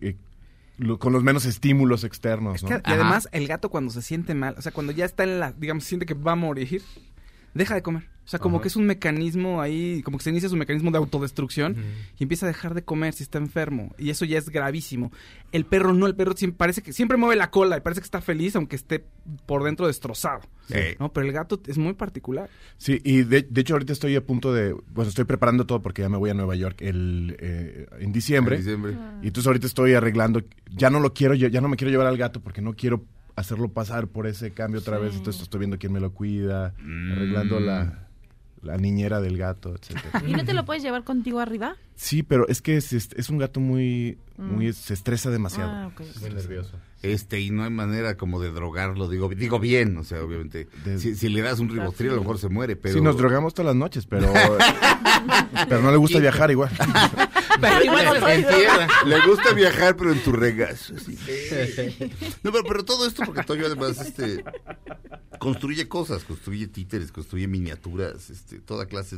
con los menos estímulos externos, ¿no? Y además, el gato cuando se siente mal, o sea, cuando ya está digamos, siente que va a morir, deja de comer. O sea, como que es un mecanismo ahí, como que se inicia su mecanismo de autodestrucción y empieza a dejar de comer si está enfermo. Y eso ya es gravísimo. El perro no, el perro parece que siempre mueve la cola y parece que está feliz, aunque esté por dentro destrozado. Sí. ¿No? Pero el gato es muy particular. Sí, y de hecho ahorita estoy a punto estoy preparando todo porque ya me voy a Nueva York en diciembre. Y entonces ahorita estoy arreglando, ya no me quiero llevar al gato porque no quiero hacerlo pasar por ese cambio otra vez, entonces estoy viendo quién me lo cuida, arreglando la niñera del gato, etcétera. ¿Y no te lo puedes llevar contigo arriba? Sí, pero es que es un gato muy se estresa demasiado. Ok. Muy nervioso. Y no hay manera como de drogarlo, digo bien, o sea, obviamente, si le das un ribotril a lo mejor se muere, pero... Sí, nos drogamos todas las noches, pero no le gusta viajar igual. Pero igual no soy Le gusta viajar, pero en tu regazo. Así. No, pero todo esto porque Toño además construye cosas, construye títeres, construye miniaturas, toda clase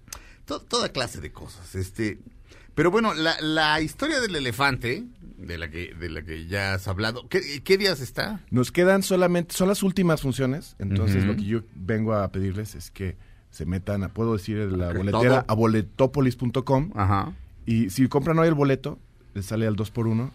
de cosas. Pero bueno, la historia del elefante, de la que ya has hablado, ¿qué días está? Nos quedan son las últimas funciones, entonces lo que yo vengo a pedirles es que se metan puedo decir la boletera, a boletopolis.com. Ajá. Y si compran hoy el boleto, les sale al 2x1.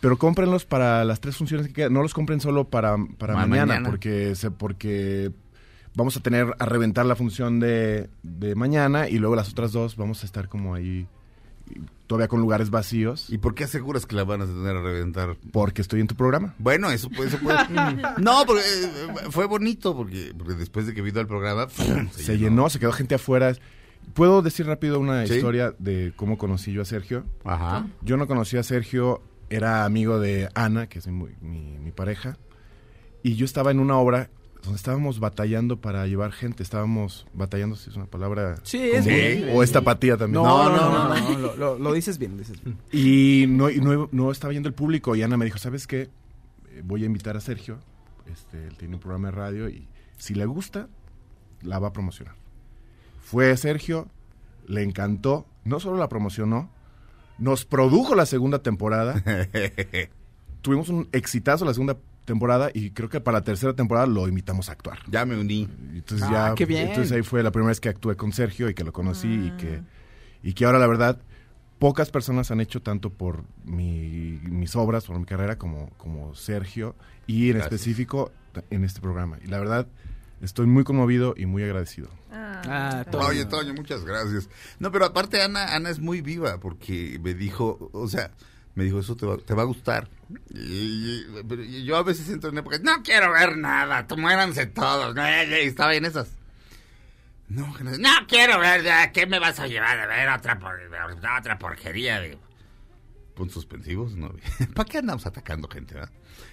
Pero cómprenlos para las 3 funciones que quedan. No los compren solo para mañana, porque vamos a reventar la función de mañana y luego las otras 2 vamos a estar como ahí todavía con lugares vacíos. ¿Y por qué aseguras que la van a tener a reventar? Porque estoy en tu programa. Bueno, eso puede. No, porque fue bonito, porque después de que vino el programa se llenó, se quedó gente afuera. ¿Puedo decir rápido una historia de cómo conocí yo a Sergio? Ajá. Yo no conocí a Sergio, era amigo de Ana, que es mi pareja, y yo estaba en una obra donde estábamos batallando para llevar gente. Estábamos batallando, si es una palabra. Sí, es bien. O es tapatía también. No, lo dices bien, Y no estaba yendo el público. Y Ana me dijo, ¿sabes qué? Voy a invitar a Sergio. Él tiene un programa de radio y si le gusta, la va a promocionar. Fue Sergio, le encantó. No solo la promocionó, nos produjo la segunda temporada. Tuvimos un exitazo la segunda temporada y creo que para la tercera temporada lo invitamos a actuar. Ya me uní. Entonces qué bien. Entonces ahí fue la primera vez que actué con Sergio y que lo conocí y que ahora la verdad pocas personas han hecho tanto por mis obras, por mi carrera como Sergio y en específico en este programa. Y la verdad estoy muy conmovido y muy agradecido. Oye, Toño, muchas gracias. No, pero aparte Ana es muy viva porque me dijo, eso te va a gustar. Pero yo a veces entro en época, no quiero ver nada, muéranse todos. Y estaba en esas. No quiero ver, ¿qué me vas a llevar a ver otra porquería? Digo, puntos suspensivos, ¿no? ¿Para qué andamos atacando gente, verdad?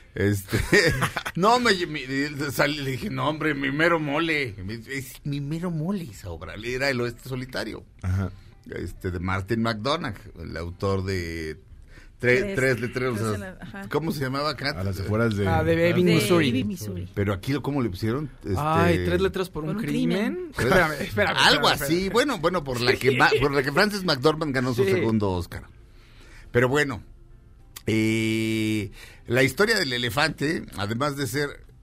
No, le dije, no, hombre, mi mero mole. Es mi mero mole esa obra. Era El Oeste Solitario. Ajá. De Martin McDonagh, el autor de tres letreros. ¿Cómo se llamaba acá? A las afueras de Ebbing, Missouri. Pero aquí, ¿cómo le pusieron? 3 letras por un crimen. Espérame. Algo así. Bueno, por la que Frances McDormand ganó su segundo Oscar. Pero bueno, la historia del elefante, además de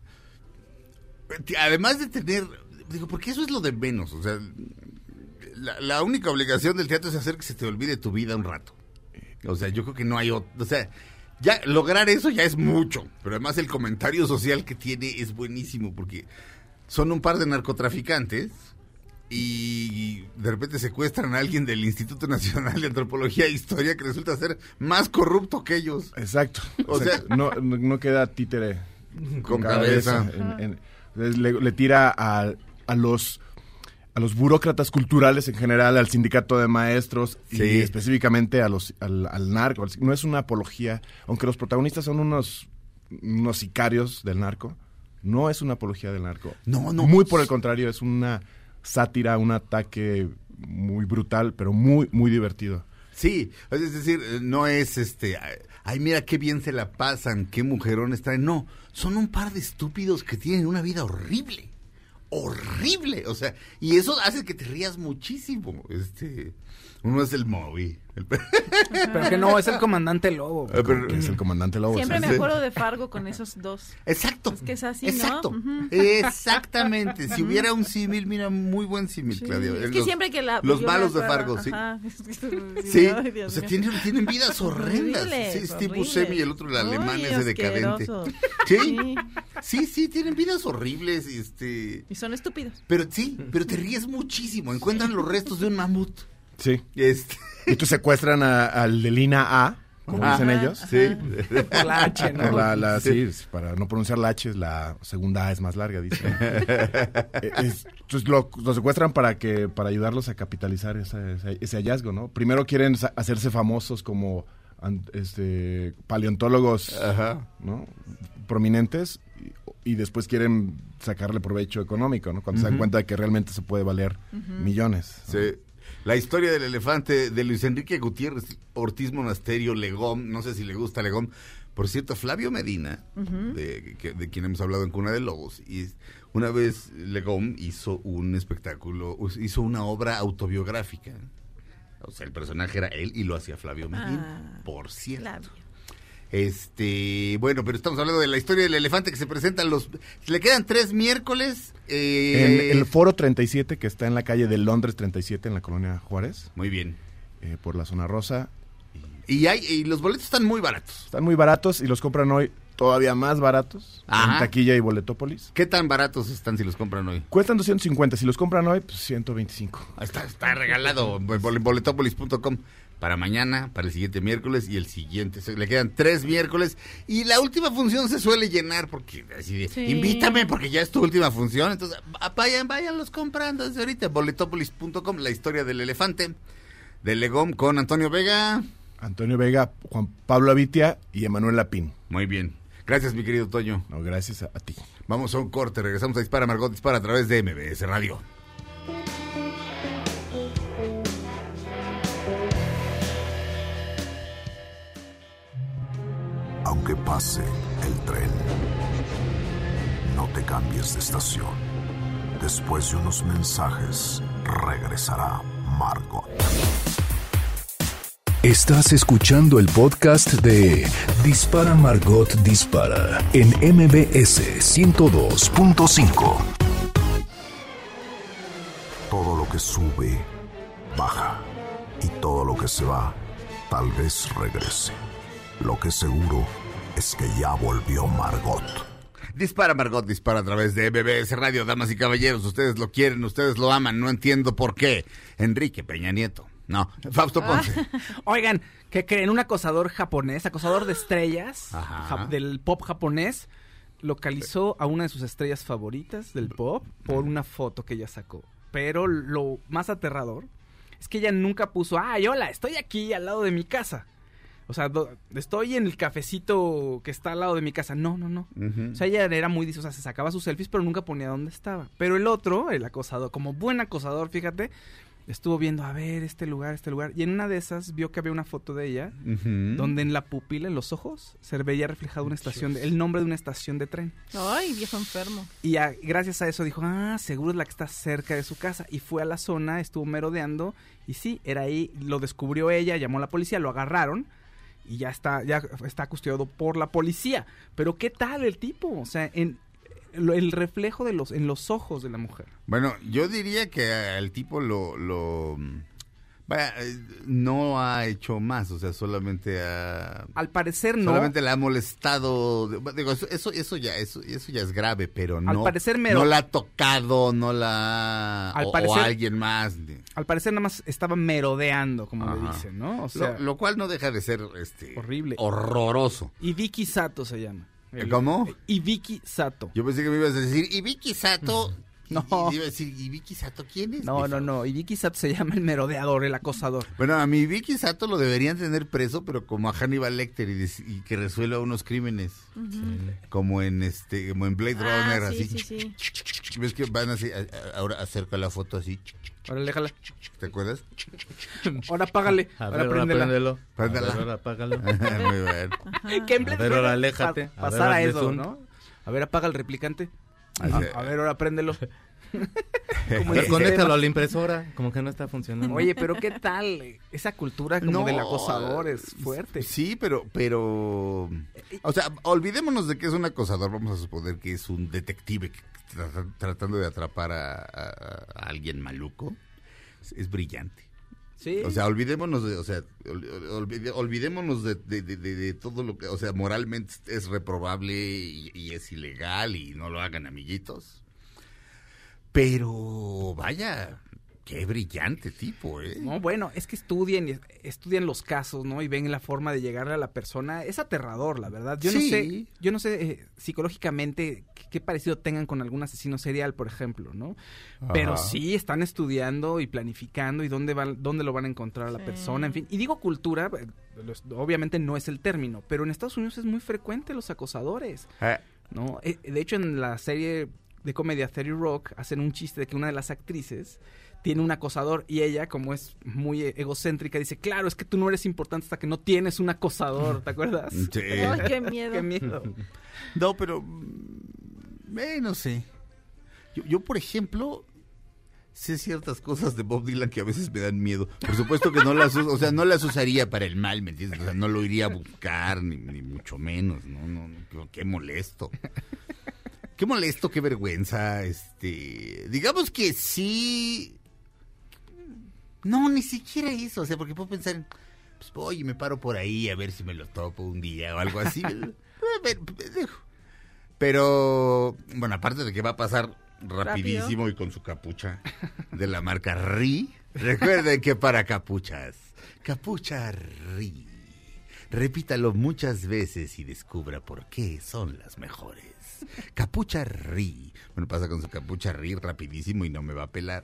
tener, digo, porque eso es lo de menos, o sea, la única obligación del teatro es hacer que se te olvide tu vida un rato. O sea, yo creo que no hay otro, o sea, ya lograr eso ya es mucho, pero además el comentario social que tiene es buenísimo, porque son un par de narcotraficantes y de repente secuestran a alguien del Instituto Nacional de Antropología e Historia que resulta ser más corrupto que ellos. Exacto. O sea, no queda títere con cabeza. Le tira a los burócratas culturales en general, al sindicato de maestros y específicamente al narco. No es una apología, aunque los protagonistas son unos sicarios del narco, no es una apología del narco. No. Muy por el contrario, es una sátira, un ataque muy brutal, pero muy, muy divertido. Sí, es decir, no es ay, mira qué bien se la pasan, qué mujerones traen. No, son un par de estúpidos que tienen una vida horrible, o sea, y eso hace que te rías muchísimo. Uno es el Moby. Pero que no, es el comandante Lobo. Es el comandante Lobo. Siempre me acuerdo de Fargo con esos dos. Exacto. Es que es así, exacto. ¿no? Exactamente. Si hubiera un símil, mira, muy buen símil, Claudia. Es que siempre que los malos de Fargo, sí. Sí, o sea, tienen vidas horrendas. Sí, Steve Buscemi y el otro, el alemán ese decadente. Sí, tienen vidas horribles. Y son estúpidos. Pero te ríes muchísimo. Encuentran los restos de un mamut. Sí. Y tú secuestran al de Lina A, como dicen ellos. Sí. Por la H, ¿no? Sí, para no pronunciar la H, la segunda A es más larga, dicen. Entonces lo secuestran para ayudarlos a capitalizar ese hallazgo, ¿no? Primero quieren hacerse famosos como paleontólogos, ¿no? Prominentes, y después quieren sacarle provecho económico, ¿no? Cuando se dan cuenta de que realmente se puede valer millones, ¿no? Sí. La historia del elefante de Luis Enrique Gutiérrez Ortiz Monasterio Legón, no sé si le gusta Legón. Por cierto, Flavio Medina, de quien hemos hablado en Cuna de Lobos, y una vez Legón hizo un espectáculo, hizo una obra autobiográfica. O sea, el personaje era él y lo hacía Flavio Medina, por cierto. Flavio. Bueno, pero estamos hablando de la historia del elefante que se presenta le quedan 3 miércoles. En el Foro 37, que está en la calle de Londres 37, en la colonia Juárez. Muy bien. Por la zona rosa. Y los boletos están muy baratos. Están muy baratos y los compran hoy todavía más baratos. Ajá. En taquilla y Boletópolis. ¿Qué tan baratos están si los compran hoy? Cuestan 250. Si los compran hoy, pues 125. Está regalado. Boletópolis.com. Para mañana, para el siguiente miércoles y el siguiente. Le quedan 3 miércoles. Y la última función se suele llenar porque así de, Sí. invítame porque ya es tu última función. Entonces, váyanlos comprando desde ahorita. Boletópolis.com, la historia del elefante de Legón con Antonio Vega. Antonio Vega, Juan Pablo Avitia y Emanuel Lapín. Muy bien. Gracias, mi querido Toño. No, gracias a ti. Vamos a un corte. Regresamos a Dispara, Margot Dispara a través de MBS Radio. Aunque pase el tren, no te cambies de estación. Después de unos mensajes, regresará Margot. Estás escuchando el podcast de Dispara Margot Dispara en MBS 102.5. Todo lo que sube, baja. Y todo lo que se va, tal vez regrese. Lo que seguro es que ya volvió Margot. Dispara, Margot Dispara a través de MBS Radio. Damas y caballeros, ustedes lo quieren, ustedes lo aman. No entiendo por qué. Enrique Peña Nieto. No, Fausto Ponce. Oigan, ¿qué creen? Un acosador japonés, acosador de estrellas Ajá. del pop japonés, localizó a una de sus estrellas favoritas del pop por una foto que ella sacó. Pero lo más aterrador es que ella nunca puso, hola, estoy aquí al lado de mi casa. O sea, estoy en el cafecito que está al lado de mi casa. No. Uh-huh. O sea, ella era muy... O sea, se sacaba sus selfies, pero nunca ponía dónde estaba. Pero el otro, el acosador, como buen acosador, fíjate, estuvo viendo, a ver, este lugar. Y en una de esas vio que había una foto de ella, Uh-huh. donde en la pupila, en los ojos, se veía reflejado una estación, el nombre de una estación de tren. Ay, viejo enfermo. Y gracias a eso dijo, seguro es la que está cerca de su casa. Y fue a la zona, estuvo merodeando, y sí, era ahí, lo descubrió ella, llamó a la policía, lo agarraron, y ya está custodiado por la policía. Pero ¿qué tal el tipo? O sea, el reflejo en los ojos de la mujer. Bueno, yo diría que el tipo no ha hecho más, o sea, solamente al parecer no. Solamente la ha molestado. Digo, eso ya es grave, pero Al no. parecer no la ha tocado, no la o alguien más. Al parecer nada más estaba merodeando, como le dicen, ¿no? O sea, lo cual no deja de ser horrible, horroroso. Ibiki Sato se llama. ¿Cómo? Ibiki Sato. Yo pensé que me ibas a decir Ibiki Sato. No. Y iba a decir, ¿y Vicky Sato quién es? No. Ibiki Sato se llama el merodeador, el acosador. Bueno, a mi Vicky Sato lo deberían tener preso, pero como a Hannibal Lecter y que resuelva unos crímenes. Uh-huh. Como en Blade Runner, así. Sí. ¿Ves que van así? Ahora acerca la foto así. Ahora déjala. ¿Te acuerdas? Ahora apágale. Ahora préndelo. Préndela. Ahora apágalo. Muy bien. Que en Blade ahora aléjate. Pasar a eso, ¿no? A ver, apaga el replicante. A ver, ahora préndelo. Conéctalo a la impresora, como que no está funcionando. Oye, pero ¿qué tal? Esa cultura como del acosador es fuerte. Sí, pero, o sea, olvidémonos de que es un acosador, vamos a suponer que es un detective tratando de atrapar a alguien maluco. Es brillante. Sí. O sea, olvidémonos de todo lo que, o sea, moralmente es reprobable y es ilegal y no lo hagan, amiguitos. Pero vaya, qué brillante tipo, ¿eh? No, bueno, es que estudian los casos, ¿no? Y ven la forma de llegarle a la persona. Es aterrador, la verdad. Yo no sé psicológicamente qué parecido tengan con algún asesino serial, por ejemplo, ¿no? Ajá. Pero sí están estudiando y planificando y dónde lo van a encontrar a la persona, en fin. Y digo cultura, obviamente no es el término, pero en Estados Unidos es muy frecuente los acosadores, ¿no? De hecho, en la serie de comedia 30 Rock hacen un chiste de que una de las actrices tiene un acosador y ella, como es muy egocéntrica, dice, claro, es que tú no eres importante hasta que no tienes un acosador, ¿te acuerdas? Sí. Ay, qué miedo. Qué miedo. No, pero no sé. Yo, por ejemplo, sé ciertas cosas de Bob Dylan que a veces me dan miedo. Por supuesto que no las usaría para el mal, ¿me entiendes? O sea, no lo iría a buscar, ni mucho menos, no, qué molesto. Qué molesto, qué vergüenza, digamos que sí. No, ni siquiera eso, o sea, porque puedo pensar en, pues voy y me paro por ahí a ver si me lo topo un día o algo así. Pero, bueno, aparte de que va a pasar rapidísimo y con su capucha de la marca Ri, recuerden que para capucha Ri. Repítalo muchas veces y descubra por qué son las mejores. Capucha Ri. Bueno, pasa con su capucha Ri rapidísimo y no me va a pelar.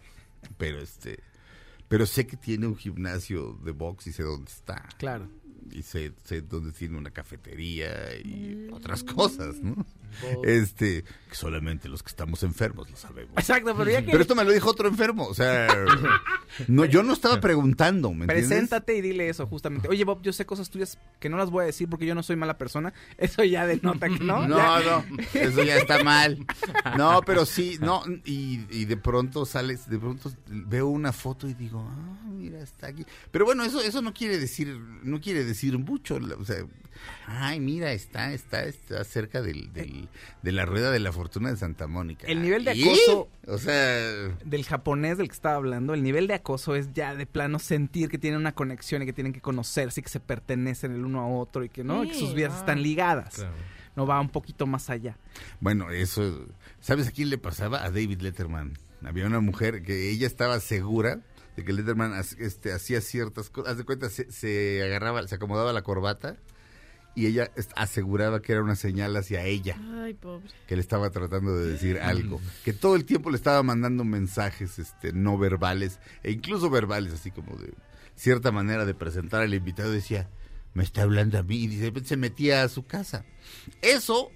Pero sé que tiene un gimnasio de box y sé dónde está. Claro. Y sé dónde tiene una cafetería y otras cosas, ¿no? Que solamente los que estamos enfermos lo sabemos. Exacto, pero esto me lo dijo otro enfermo, o sea, no, yo no estaba preguntando, ¿me entiendes? Preséntate y dile eso, justamente. Oye, Bob, yo sé cosas tuyas que no las voy a decir porque yo no soy mala persona. Eso ya denota que no. No, eso ya está mal. No, pero sí, no, y de pronto veo una foto y digo, mira, está aquí. Pero bueno, eso no quiere decir mucho, o sea, ay, mira, está cerca de la rueda de la fortuna de Santa Mónica. El nivel de acoso, o sea, del japonés del que estaba hablando, el nivel de acoso es ya de plano sentir que tienen una conexión y que tienen que conocerse y que se pertenecen el uno a otro y que no, y que sus vidas están ligadas. Claro. No va un poquito más allá. Bueno, eso, ¿sabes a quién le pasaba? A David Letterman. Había una mujer que ella estaba segura de que Letterman hacía ciertas cosas. Haz de cuenta, se agarraba, se acomodaba la corbata y ella aseguraba que era una señal hacia ella. Ay, pobre. Que le estaba tratando de decir algo. Que todo el tiempo le estaba mandando mensajes no verbales e incluso verbales, así como de cierta manera de presentar al invitado. Decía, me está hablando a mí, y de repente se metía a su casa. Eso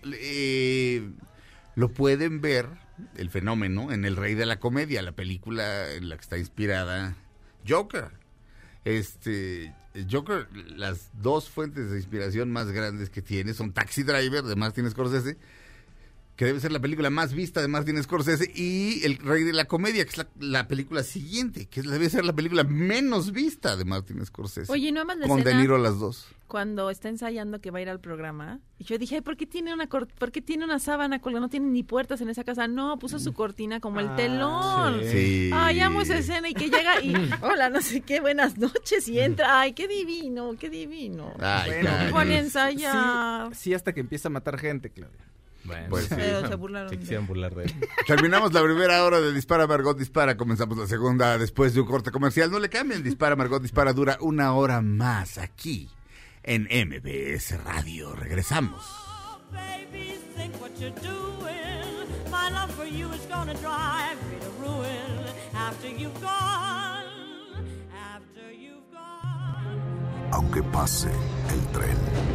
lo pueden ver, el fenómeno, en El Rey de la Comedia, la película en la que está inspirada Joker. Joker, las dos fuentes de inspiración más grandes que tiene son Taxi Driver, de Martin Scorsese, que debe ser la película más vista de Martin Scorsese, y El Rey de la Comedia, que es la película siguiente, que debe ser la película menos vista de Martin Scorsese. Oye, no amas la con escena De Niro las dos. Cuando está ensayando que va a ir al programa, y yo dije, ¿por qué tiene una sábana colgada? No tiene ni puertas en esa casa. No, puso su cortina como el telón. Sí. Ay, amo esa escena, y que llega y, hola, no sé qué, buenas noches, y entra, ay, qué divino, qué divino. Ay, bueno, pone a ensayar. Sí, hasta que empieza a matar gente, Claudia. Bueno, pues sí. Pero se burlaron. Se quisieron burlar de él. Terminamos la primera hora de Dispara Margot Dispara. Comenzamos la segunda después de un corte comercial. No le cambien. Dispara Margot Dispara dura 1 hora más aquí en MBS Radio. Regresamos. Aunque pase el tren,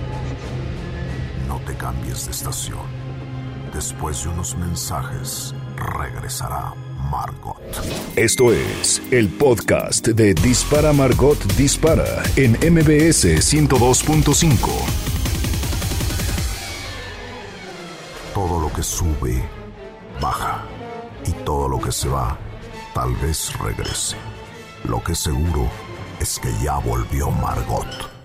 no te cambies de estación. Después de unos mensajes, regresará Margot. Esto es el podcast de Dispara Margot Dispara en MBS 102.5. Todo lo que sube, baja. Y todo lo que se va, tal vez regrese. Lo que seguro es que ya volvió Margot.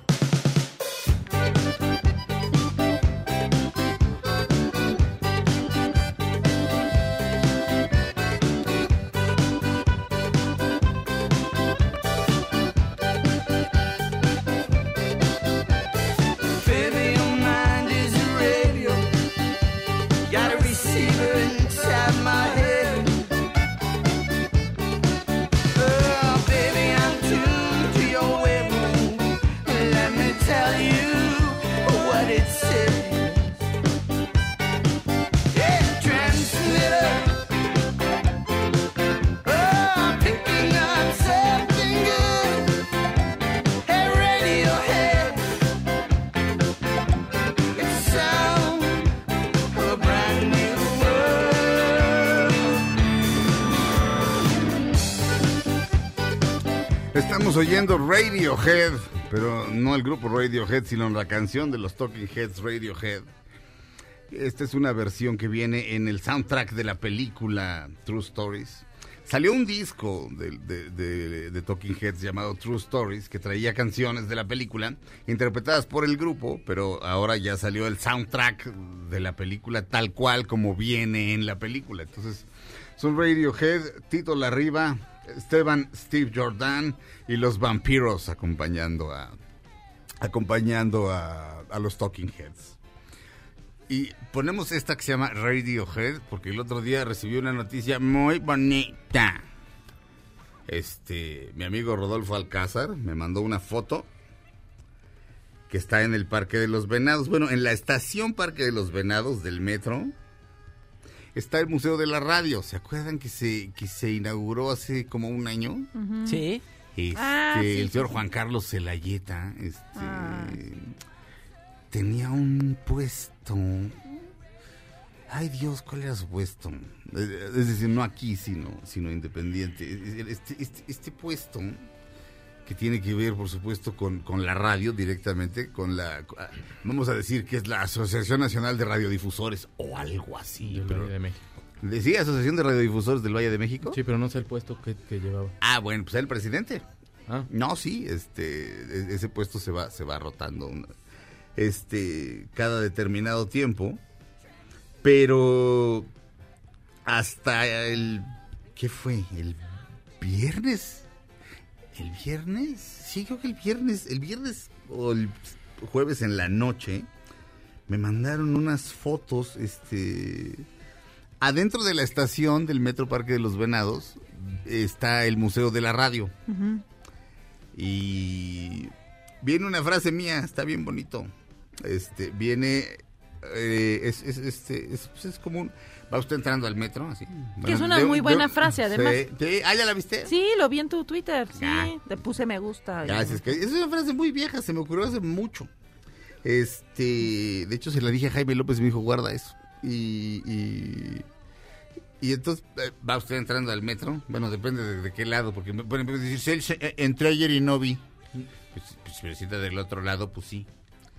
Estamos oyendo Radiohead, pero no el grupo Radiohead, sino la canción de los Talking Heads, Radiohead. Esta es una versión que viene en el soundtrack de la película True Stories. Salió un disco de Talking Heads llamado True Stories, que traía canciones de la película interpretadas por el grupo, pero ahora ya salió el soundtrack de la película tal cual como viene en la película. Entonces, son Radiohead, Tito Larriba, Steve Jordan y los Vampiros acompañando a acompañando a los Talking Heads. Y ponemos esta que se llama Radiohead, porque el otro día recibí una noticia muy bonita. Mi amigo Rodolfo Alcázar me mandó una foto que está en el Parque de los Venados. Bueno, en la estación Parque de los Venados del metro está el Museo de la Radio. ¿Se acuerdan que se inauguró hace como un año? Uh-huh. Sí. Sí, el señor Juan Carlos Celayeta tenía un puesto. Ay, Dios, ¿cuál era su puesto? Es decir, no aquí, sino independiente. Este puesto que tiene que ver, por supuesto, con la radio directamente, vamos a decir que es la Asociación Nacional de Radiodifusores o algo así. Del Valle de México. ¿Sí? ¿Asociación de Radiodifusores del Valle de México? Sí, pero no sé el puesto que llevaba. Ah, bueno, pues el presidente. Ah. No, sí, ese puesto se va rotando cada determinado tiempo, pero hasta ¿qué fue? ¿El viernes? ¿El viernes? Sí, creo que el viernes o el jueves en la noche me mandaron unas fotos, adentro de la estación del Metro Parque de los Venados está el Museo de la Radio. Uh-huh. Y viene una frase mía, está bien bonito. Viene es como va usted entrando al metro, así. Que es una muy buena frase, además. Sí. ¿Ya la viste? Sí, lo vi en tu Twitter. Sí, te puse me gusta. Gracias. Es una frase muy vieja, se me ocurrió hace mucho. De hecho, se la dije a Jaime López y me dijo, guarda eso. Y entonces, ¿va usted entrando al metro? Bueno, depende de qué lado, porque me pueden decir, entré ayer y no vi. Pues si está del otro lado, pues sí.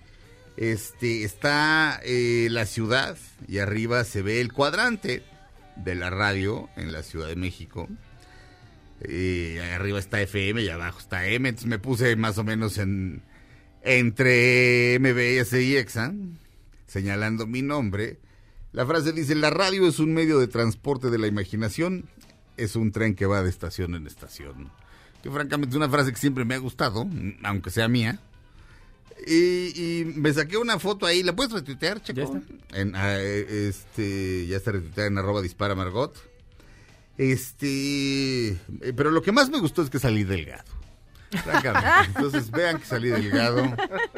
Está la ciudad y arriba se ve el cuadrante de la radio en la Ciudad de México. Arriba está FM y abajo está M, entonces me puse más o menos entre MBS y EXA, señalando mi nombre. La frase dice, la radio es un medio de transporte de la imaginación, es un tren que va de estación en estación. Que francamente es una frase que siempre me ha gustado, aunque sea mía. Y me saqué una foto ahí, ¿la puedes retuitear, Checo? Ya está. Ya está retuiteada en @disparamargot. Pero lo que más me gustó es que salí delgado. Francamente. Entonces vean que salí delgado.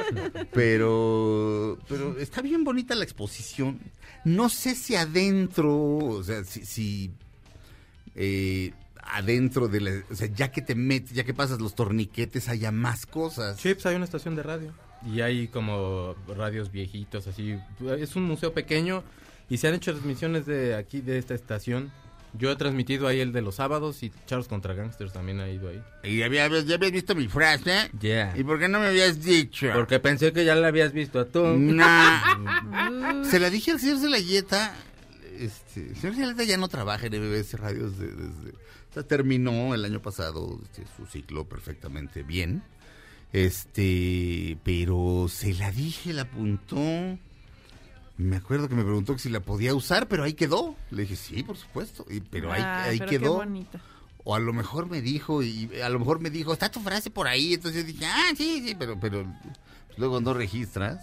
Pero está bien bonita la exposición. No sé si adentro, o sea, adentro o sea, ya que te metes, ya que pasas los torniquetes, haya más cosas. Sí, pues hay una estación de radio. Y hay como radios viejitos, así. Es un museo pequeño y se han hecho transmisiones de aquí, de esta estación. Yo he transmitido ahí el de los sábados y Charles contra Gangsters también ha ido ahí. ¿Y ya habías visto mi frase? Ya. Yeah. ¿Y por qué no me habías dicho? Porque pensé que ya la habías visto tú. No. Se la dije al señor Celayeta. El señor Celayeta ya no trabaja en MBS Radios desde... O sea, terminó el año pasado su ciclo perfectamente bien. Pero se la dije, la apuntó. Me acuerdo que me preguntó que si la podía usar, pero ahí quedó. Le dije, sí, por supuesto. Pero ahí pero quedó. Qué bonito. O a lo mejor me dijo, está tu frase por ahí. Entonces yo dije, sí, pero luego no registras.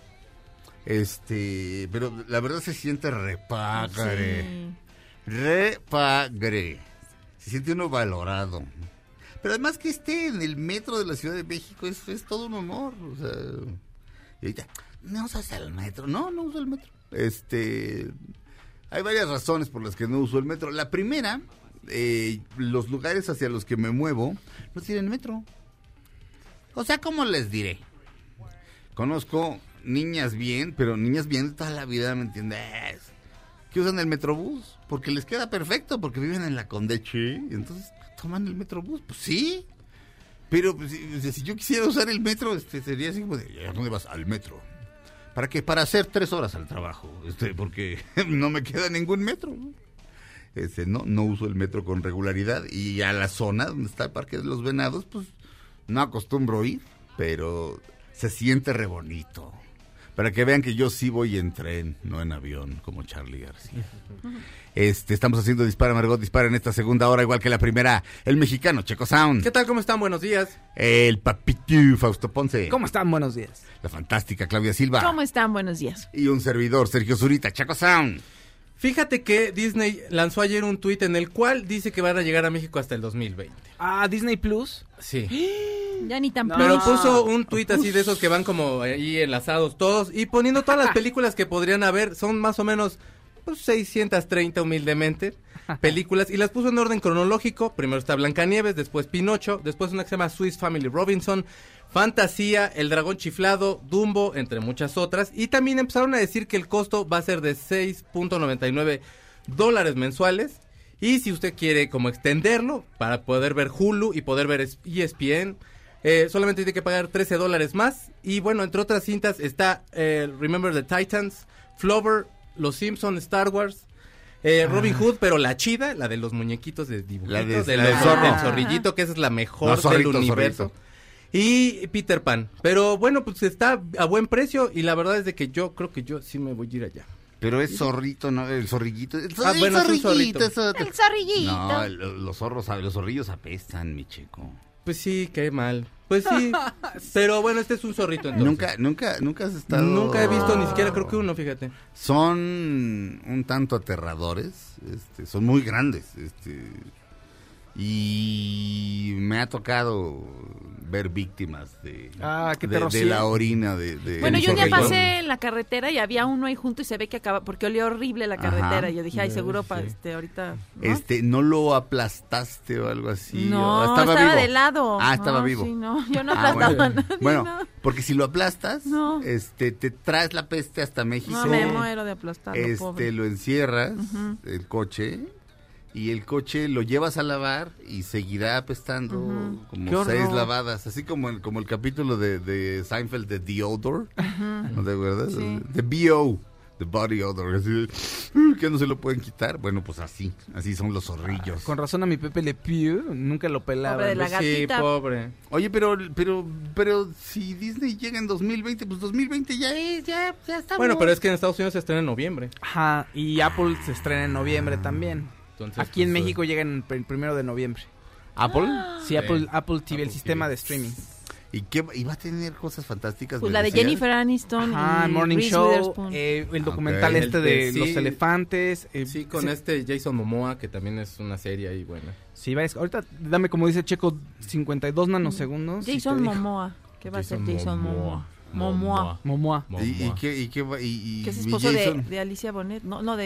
Pero la verdad se siente repagre. Sí. Repagre. Se siente uno valorado. Pero además que esté en el metro de la Ciudad de México es todo un honor. O sea, y ahorita, ¿no usas el metro? No uso el metro. Hay varias razones por las que no uso el metro. La primera, los lugares hacia los que me muevo no tienen metro. O sea, ¿cómo les diré? Conozco niñas bien, pero niñas bien de toda la vida, ¿me entiendes? Que usan el Metrobús, porque les queda perfecto, porque viven en la Condeche, y entonces toman el Metrobús, pues sí, pero pues, si yo quisiera usar el metro, sería así como de, ¿a dónde vas? Al metro. ¿Para qué? Para hacer 3 horas al trabajo, porque no me queda ningún metro. No uso el metro con regularidad, y a la zona donde está el Parque de los Venados, pues no acostumbro ir, pero se siente re bonito. Para que vean que yo sí voy en tren, no en avión, como Charly García. Estamos haciendo Dispara, Margot Dispara en esta segunda hora, igual que la primera. El mexicano, Checo Sound. ¿Qué tal? ¿Cómo están? Buenos días. El papito, Fausto Ponce. ¿Cómo están? Buenos días. La fantástica Claudia Silva. ¿Cómo están? Buenos días. Y un servidor, Sergio Zurita, Checo Sound. Fíjate que Disney lanzó ayer un tuit en el cual dice que van a llegar a México hasta el 2020. Ah, Disney Plus. Sí. Ya ni tan Pero puso un tuit así de esos que van como ahí enlazados todos y poniendo todas las películas que podrían haber. Son más o menos 630 humildemente películas y las puso en orden cronológico. Primero está Blancanieves, después Pinocho, después una que se llama Swiss Family Robinson, Fantasía, El Dragón Chiflado, Dumbo, entre muchas otras. Y también empezaron a decir que el costo va a ser de $6.99 mensuales. Y si usted quiere como extenderlo para poder ver Hulu y poder ver ESPN, solamente tiene que pagar $13 más. Y bueno, entre otras cintas está Remember the Titans, Flower, Los Simpsons, Star Wars, Robin Hood, pero la chida, la de los muñequitos de dibujitos, del zorrillito, que esa es la mejor del universo. Y Peter Pan. Pero bueno, pues está a buen precio y la verdad es de que yo creo que yo sí me voy a ir allá. Pero es zorrito, ¿no? El zorrillito. Bueno, es un zorrito. El zorrillito. No, los zorrillos apestan, mi Checo. Pues sí, qué mal. Pues sí, pero bueno, este es un zorrito entonces. Nunca has estado... Nunca he visto ni siquiera creo que uno, fíjate. Son un tanto aterradores, son muy grandes, y me ha tocado ver víctimas de la orina de bueno, yo un día pasé en la carretera y había uno ahí junto y se ve que acaba, porque olía horrible la carretera. Ajá. Y yo dije, ay, seguro ahorita, ¿no? ¿No lo aplastaste o algo así? No, estaba de lado. Ah, estaba vivo. Sí, no, yo no aplastaba a nadie. Bueno, porque si lo aplastas, te traes la peste hasta México. No, me muero de aplastarlo, pobre. Lo encierras, el coche, y el coche lo llevas a lavar y seguirá apestando como 6 lavadas, así como el capítulo de Seinfeld de The Odor, ¿no te acuerdas? Sí. The B.O., The Body Odor, así que no se lo pueden quitar. Bueno, pues así son los zorrillos. Con razón a mi Pepe Le Pew nunca lo pelaba. Pobre de la gatita. Sí, pobre. Oye, pero si Disney llega en 2020, pues 2020 ya está. Bueno, pero es que en Estados Unidos se estrena en noviembre. Ajá, y Apple se estrena en noviembre también. Entonces, aquí en México llega el 1 de noviembre. ¿Apple? Sí, Apple TV, el sistema de streaming. ¿Y qué iba a tener cosas fantásticas? Pues la de Jennifer Aniston y Morning Reese Show, el documental de los elefantes. Sí, con Jason Momoa, que también es una serie ahí buena. Sí, ahorita dame, como dice Checo, 52 nanosegundos. Jason Momoa. ¿Qué va a ser Jason Momoa? Momoa. ¿Y qué que es esposo de Alicia Bonet,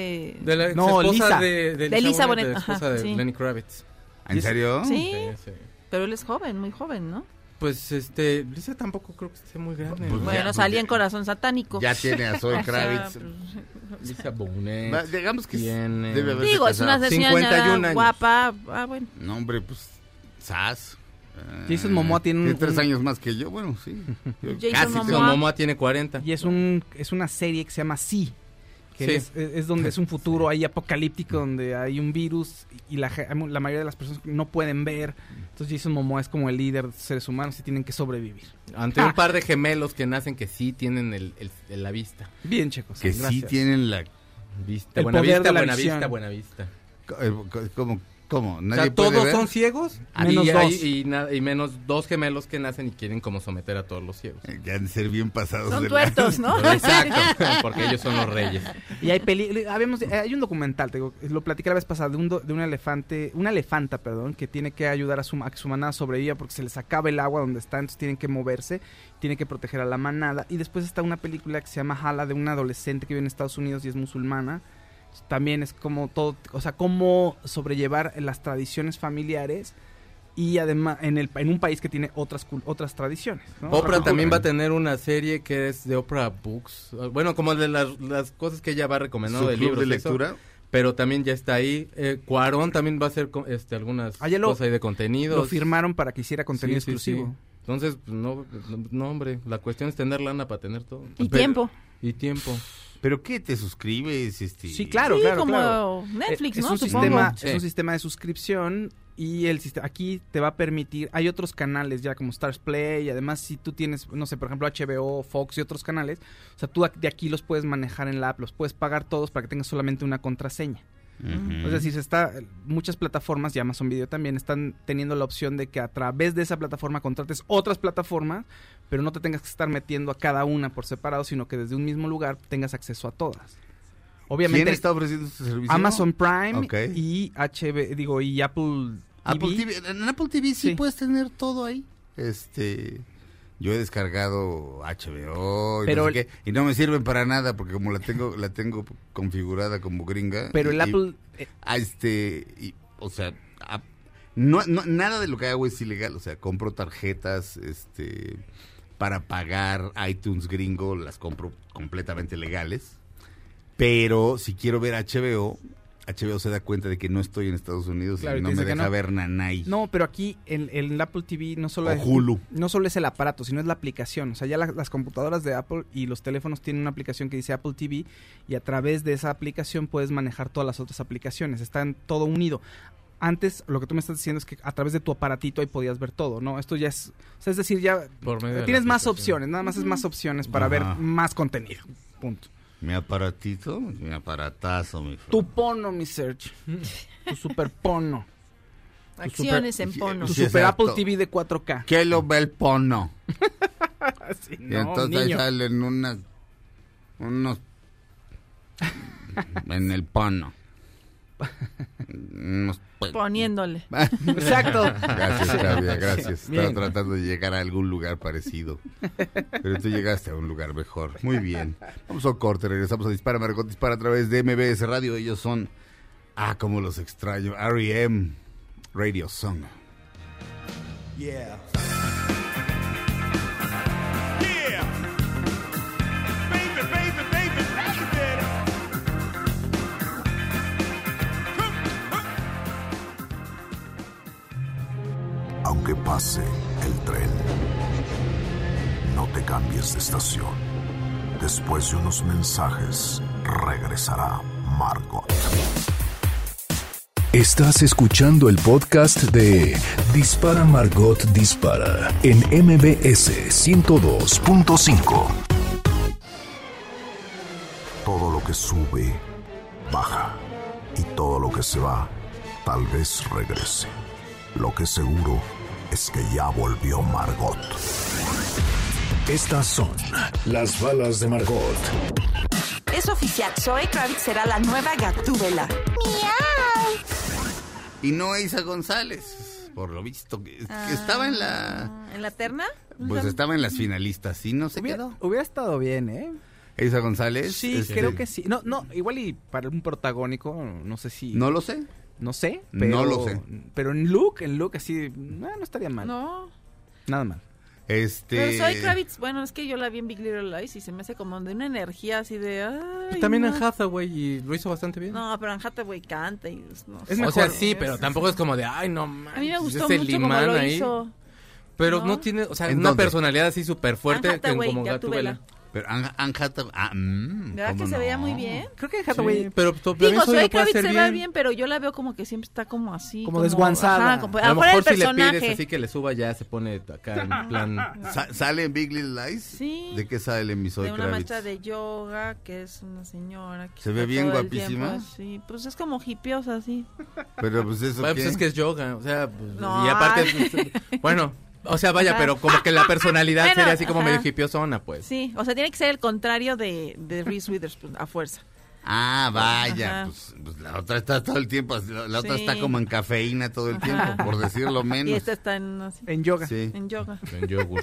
Lisa. De Lisa Bonet, esposa de Lenny Kravitz. ¿En serio? Sí, pero él es joven, muy joven, ¿no? Pues Lisa tampoco creo que esté muy grande. Pues bueno, salía en Corazón Satánico. Ya tiene a Zoe Kravitz. Lisa Bonet. Digamos que tiene... debe haberse Digo, es una 51 guapa. Bueno. No, hombre, pues Sass. Jason Momoa tiene 3 años más que yo, bueno, sí. Jason Momoa tiene 40. Y es una serie que se llama Sí, que es donde es un futuro ahí apocalíptico, donde hay un virus y la mayoría de las personas no pueden ver. Entonces Jason Momoa es como el líder de seres humanos y tienen que sobrevivir. Ante un par de gemelos que nacen que sí tienen la vista. Bien, chicos. Que gracias. Sí tienen la vista. Buena vista. ¿Cómo? ¿Nadie o sea, todos ver? Son ciegos menos dos. Y menos 2 gemelos que nacen y quieren como someter a todos los ciegos. Que han de ser bien pasados. Son tuertos, ¿no? Exacto, porque ellos son los reyes. Y hay un documental, lo platiqué la vez pasada, de una elefanta, que tiene que ayudar a que su manada sobreviva porque se les acaba el agua donde está, entonces tienen que moverse, tienen que proteger a la manada. Y después está una película que se llama Hala, de una adolescente que vive en Estados Unidos y es musulmana. También es como todo, o sea, cómo sobrellevar las tradiciones familiares y además en un país que tiene otras tradiciones, ¿no? Oprah también va a tener una serie que es de Oprah Books, bueno, como de las cosas que ella va recomendando de libros de lectura, eso, pero también ya está ahí. Cuarón también va a hacer algunas cosas ahí de contenidos. Lo firmaron para que hiciera contenido exclusivo. Sí. Entonces, no, hombre, la cuestión es tener lana para tener todo. Y tiempo. ¿Pero qué? ¿Te suscribes? Sí, claro. Como Netflix, es ¿no? un sistema de suscripción y el sistema aquí te va a permitir, hay otros canales ya como Stars Play, y además si tú tienes, no sé, por ejemplo HBO, Fox y otros canales, o sea, tú de aquí los puedes manejar en la app, los puedes pagar todos para que tengas solamente una contraseña. Es decir, muchas plataformas, y Amazon Video también, están teniendo la opción de que a través de esa plataforma contrates otras plataformas, pero no te tengas que estar metiendo a cada una por separado, sino que desde un mismo lugar tengas acceso a todas. Obviamente, ¿quién está ofreciendo este servicio? Amazon Prime y y Apple TV. En Apple TV sí puedes tener todo ahí. Yo he descargado HBO y no sé qué, y no me sirven para nada porque como la tengo configurada como gringa. Pero el Apple o sea, no nada de lo que hago es ilegal, o sea, compro tarjetas para pagar iTunes gringo, las compro completamente legales. Pero si quiero ver HBO se da cuenta de que no estoy en Estados Unidos, claro, y no me deja ver nanay. No, pero aquí en el Apple TV no solo Hulu. No solo es el aparato, sino es la aplicación. O sea, ya las computadoras de Apple y los teléfonos tienen una aplicación que dice Apple TV, y a través de esa aplicación puedes manejar todas las otras aplicaciones. Están todo unido. Antes, lo que tú me estás diciendo es que a través de tu aparatito ahí podías ver todo, ¿no? Esto ya es... O sea, es decir, ya tienes más opciones. Nada más es más opciones para ver más contenido. Punto. Mi aparatito, mi aparatazo, mi Tu pono, mi Serge. Tu super pono. Acciones en pono. Tu super Apple TV de 4K. ¿Qué lo ve el pono? Sí, y entonces ahí salen unos en el pono. Poniéndole. Exacto. Gracias, Claudia, gracias. Bien. Estaba tratando de llegar a algún lugar parecido, pero tú llegaste a un lugar mejor. Muy bien. Vamos a un corte, regresamos a Dispara, Margot Dispara a través de MBS Radio. Ellos son, como los extraño, R.E.M. Radio Song. Yeah. Aunque pase el tren, no te cambies de estación. Después de unos mensajes, regresará Margot. Estás escuchando el podcast de Dispara Margot Dispara en MBS 102.5. Todo lo que sube, baja. Y todo lo que se va, tal vez regrese. Lo que seguro es que ya volvió Margot. Estas son las balas de Margot. Es oficial, Zoe Kravitz será la nueva Gatúbela. ¡Miau! Y no Eiza González, por lo visto, que estaba en la... ¿En la terna? Pues estaba en las finalistas, y no se quedó. Hubiera estado bien, ¿eh? Eiza González. Sí, creo que sí. No, igual y para un protagónico, no sé si... No lo sé. No sé, pero... No lo sé. Pero en look así, no estaría mal. No. Nada mal. Pero Zoe Kravitz, bueno, es que yo la vi en Big Little Lies y se me hace como de una energía así de... Ay, también en Hathaway y lo hizo bastante bien. No, pero en Hathaway canta y... No, es mejor. O sea, sí, pero tampoco es como de, ay, no man. A mí me gustó mucho como lo hizo. Pero no tiene, o sea, una personalidad así súper fuerte como Gatúbela. Pero Anne Hathaway... ¿Verdad que se veía muy bien? Creo que Hathaway... Sí, pero digo, Zoe Kravitz se ve bien, pero yo la veo como que siempre está como así. Como desguanzada. A lo mejor si le pides así que le suba ya se pone acá en plan... ¿Sale en Big Little Lies? Sí. ¿De qué sale mi Zoe Kravitz? De una maestra de yoga, que es una señora que se ve bien guapísima. Sí, pues es como hipiosa, así. Pero pues eso pues es que es yoga, o sea... Pues, no, y aparte... bueno... O sea, vaya, pero como que la personalidad sería así como medio hipiosona, pues. Sí, o sea, tiene que ser el contrario de Reese Witherspoon, a fuerza. Vaya, pues la otra está todo el tiempo, la otra está como en cafeína todo el tiempo, por decirlo menos. Y esta está en yoga. Sí. En yoga. En yogurt.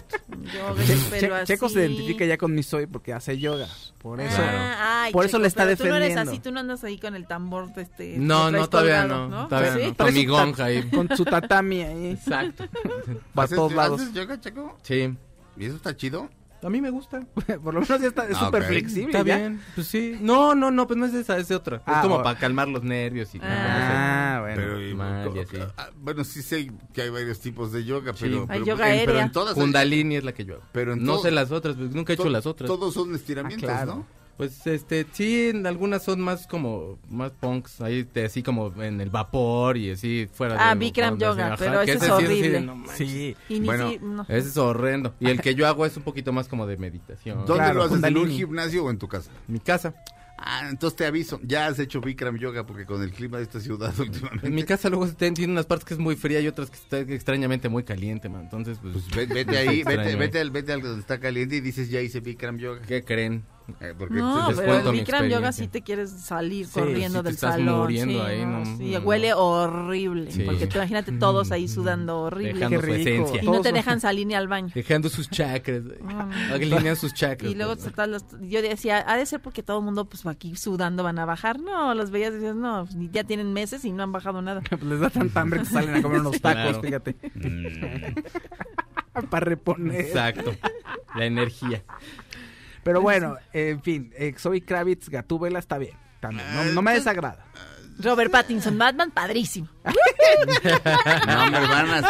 Checo se identifica ya con mi Zoe porque hace yoga, por eso. Ay, por eso Checo, le está defendiendo. Tú no eres así, tú no andas ahí con el tambor de No, todavía no. ¿no? Todavía ¿Sí? no. Con mi gonja ahí. Con su tatami ahí. Exacto. Para todos lados. ¿Haces yoga, Checo? Sí. ¿Y eso está chido? A mí me gusta. Por lo menos ya está súper flexible. Está bien. Pues sí. No, pues no es esa, es de otra. Es como para calmar los nervios y bueno. Pero, bueno, sí sé que hay varios tipos de yoga, pero, hay yoga aérea. Pero en todas Kundalini es la que yo hago. Pero no sé las otras, nunca he hecho las otras. Todos son estiramientos, ¿no? Pues sí, algunas son más punks, ahí así como en el vapor y así fuera de Bikram yoga, ajá, pero ese es horrible. Sí. Bueno, ese es horrendo. Y el que yo hago es un poquito más como de meditación. ¿Dónde lo haces? ¿En un gimnasio o en tu casa? Mi casa. Entonces te aviso, ya has hecho Bikram yoga porque con el clima de esta ciudad últimamente. En mi casa luego tiene unas partes que es muy fría y otras que está extrañamente muy caliente, man. Entonces, pues vete ahí, vete al donde está caliente y dices, ya hice Bikram yoga. ¿Qué creen? Porque no, pero el Bikram yoga sí te quieres salir corriendo del salón. Muriendo ahí, sí, huele horrible. Sí. Porque tú imagínate todos ahí sudando horrible. Dejando su esencia. Y no te dejan salir ni al baño. Dejando sus chakras. Alinean sus chakras. Y luego yo decía, ha de ser porque todo el mundo pues aquí sudando van a bajar. No, los veías y dices, no, ya tienen meses y no han bajado nada. Les da tanta hambre que salen a comer unos tacos, fíjate. Para reponer. Exacto. La energía. Pero bueno, en fin, Zoe Kravitz, Gatúbela está bien. También. No me desagrada. Robert Pattinson, Batman, padrísimo. No me van a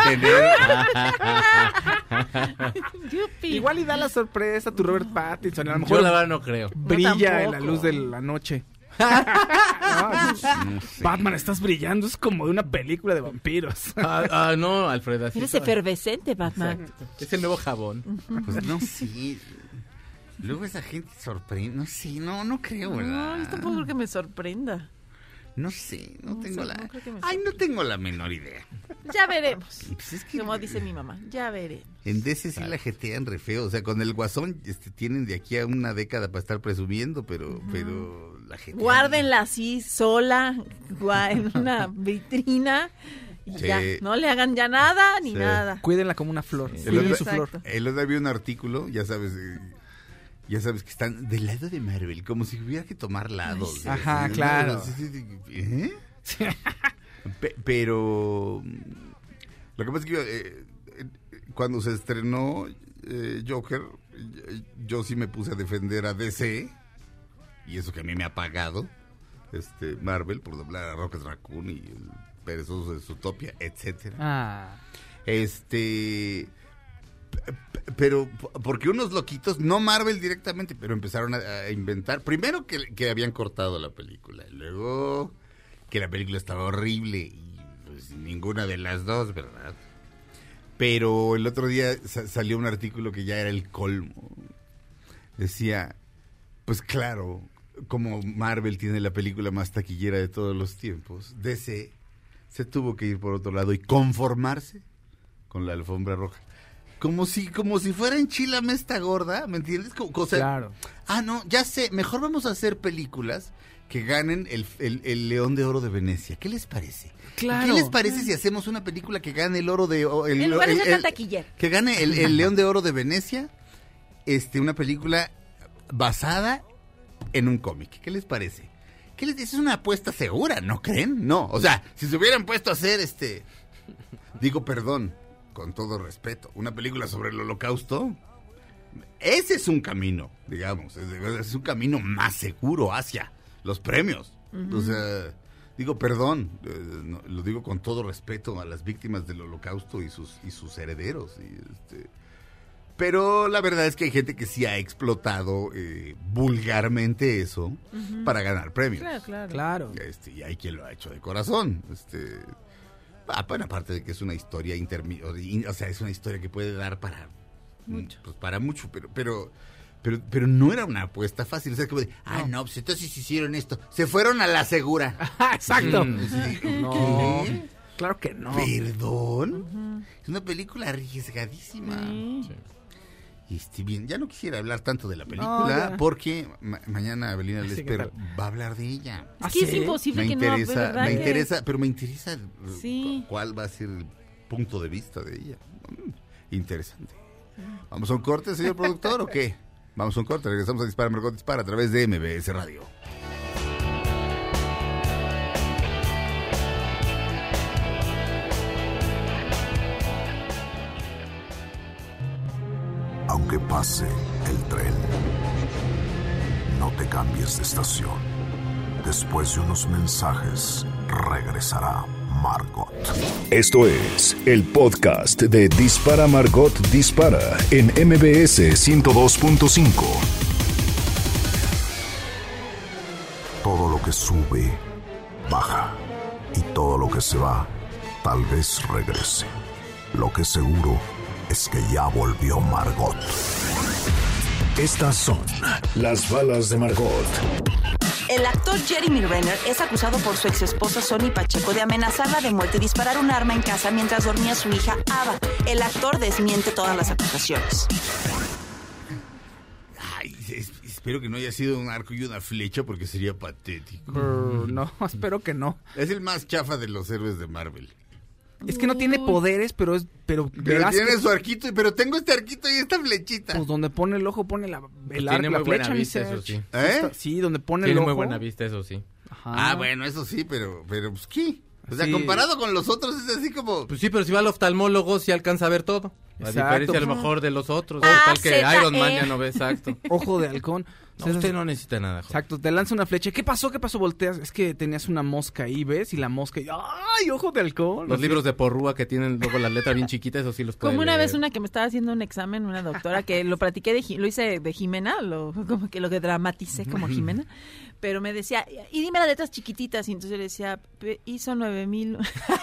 tener. Igual y da la sorpresa a tu Robert Pattinson. A lo mejor yo la verdad no creo. Brilla en la luz de la noche. No sé. Batman, estás brillando. Es como de una película de vampiros. No, Alfred. Así eres efervescente, Batman. Exacto. Es el nuevo jabón. Pues no sé. Luego esa gente sorprende, no sé, no creo, ¿verdad? No, yo tampoco creo que me sorprenda. No sé, no tengo la menor idea. Ya veremos. Pues es que, como dice mi mamá, ya veremos. En DC sí la jetean re feo, o sea, con el Guasón tienen de aquí a una década para estar presumiendo, pero la jetean. Guárdenla así, sola, en una vitrina. Y ya, no le hagan ya nada, ni nada. Cuídenla como una flor. Cuiden su flor. El otro día vi un artículo, ya sabes que están del lado de Marvel, como si hubiera que tomar lados. Ajá, claro. ¿Eh? Pero lo que pasa es que cuando se estrenó Joker, yo sí me puse a defender a DC, y eso que a mí me ha pagado Marvel por doblar a Rocket Raccoon y el perezoso de Zootopia, etcétera. Pero porque unos loquitos, no Marvel directamente, pero empezaron a inventar, primero que habían cortado la película, y luego que la película estaba horrible, y pues ninguna de las dos, ¿verdad? Pero el otro día salió un artículo que ya era el colmo. Decía, pues claro, como Marvel tiene la película más taquillera de todos los tiempos, DC se tuvo que ir por otro lado y conformarse con la alfombra roja. Como si fuera Enchilame esta gorda, ¿me entiendes? Claro. No, ya sé, mejor vamos a hacer películas que ganen el León de Oro de Venecia. ¿Qué les parece? Claro. ¿Qué les parece si hacemos una película que gane el oro de... En lugar de ser tan taquillera. Que gane el León de Oro de Venecia, una película basada en un cómic. ¿Qué les parece? Es una apuesta segura, ¿no creen? No, o sea, si se hubieran puesto a hacer digo, perdón, con todo respeto, una película sobre el Holocausto, ese es un camino, digamos, es un camino más seguro hacia los premios. O sea, digo, perdón, lo digo con todo respeto a las víctimas del Holocausto y sus herederos. Pero la verdad es que hay gente que sí ha explotado vulgarmente eso para ganar premios. Claro. Y hay quien lo ha hecho de corazón. Bueno, aparte de que es una historia o sea, es una historia que puede dar para mucho, pues para mucho, pero no era una apuesta fácil. O sea, como no, pues entonces hicieron esto, se fueron a la segura. Exacto. No, claro que no. ¿Perdón? Es una película arriesgadísima. Bien, ya no quisiera hablar tanto de la película porque mañana Abelina Lesper va a hablar de ella. Es que es imposible que no. Me interesa cuál va a ser el punto de vista de ella. Interesante. ¿Vamos a un corte, señor productor, o qué? Vamos a un corte, regresamos a Dispara, Margot Dispara a través de MBS Radio. Aunque pase el tren, no te cambies de estación. Después de unos mensajes, regresará Margot. Esto es el podcast de Dispara, Margot Dispara en MBS 102.5. que sube, baja. Y todo lo que se va, tal vez regrese. Lo que seguro es que ya volvió Margot. Estas son las balas de Margot. El actor Jeremy Renner es acusado por su exesposa Sonny Pacheco de amenazarla de muerte y disparar un arma en casa mientras dormía su hija Ava. El actor desmiente todas las acusaciones. Ay, espero que no haya sido un arco y una flecha porque sería patético. No, espero que no. Es el más chafa de los héroes de Marvel. Es que no tiene poderes, pero tiene su arquito, pero tengo este arquito y esta flechita. Pues donde pone el ojo, pone el arco, tiene la muy flecha, buena mi vista, Serge. eso sí. Sí, donde pone Tiene el ojo. muy buena vista, eso sí. Ajá. Bueno, eso sí, pero pues ¿qué? O sea, Sí. comparado con los otros es así como... Pues sí, pero si va al oftalmólogo sí alcanza a ver todo. A Exacto. diferencia a lo mejor de los otros. Ah, Tal que Z, Iron Man ya no ve, exacto. Ojo de halcón. No, usted no necesita nada, joder. Exacto, te lanza una flecha. ¿Qué pasó? Volteas. Es que tenías una mosca ahí, ¿ves? Y la mosca. ¡Ay, ojo de halcón! Los libros de Porrúa que tienen luego la letra bien chiquita, eso sí los puede Como una leer. vez una que me estaba haciendo un examen, una doctora, que lo platiqué, lo hice de Jimena, como que lo que dramaticé como Jimena, pero me decía, y dime las letras chiquititas, y entonces yo le decía, hizo 9000.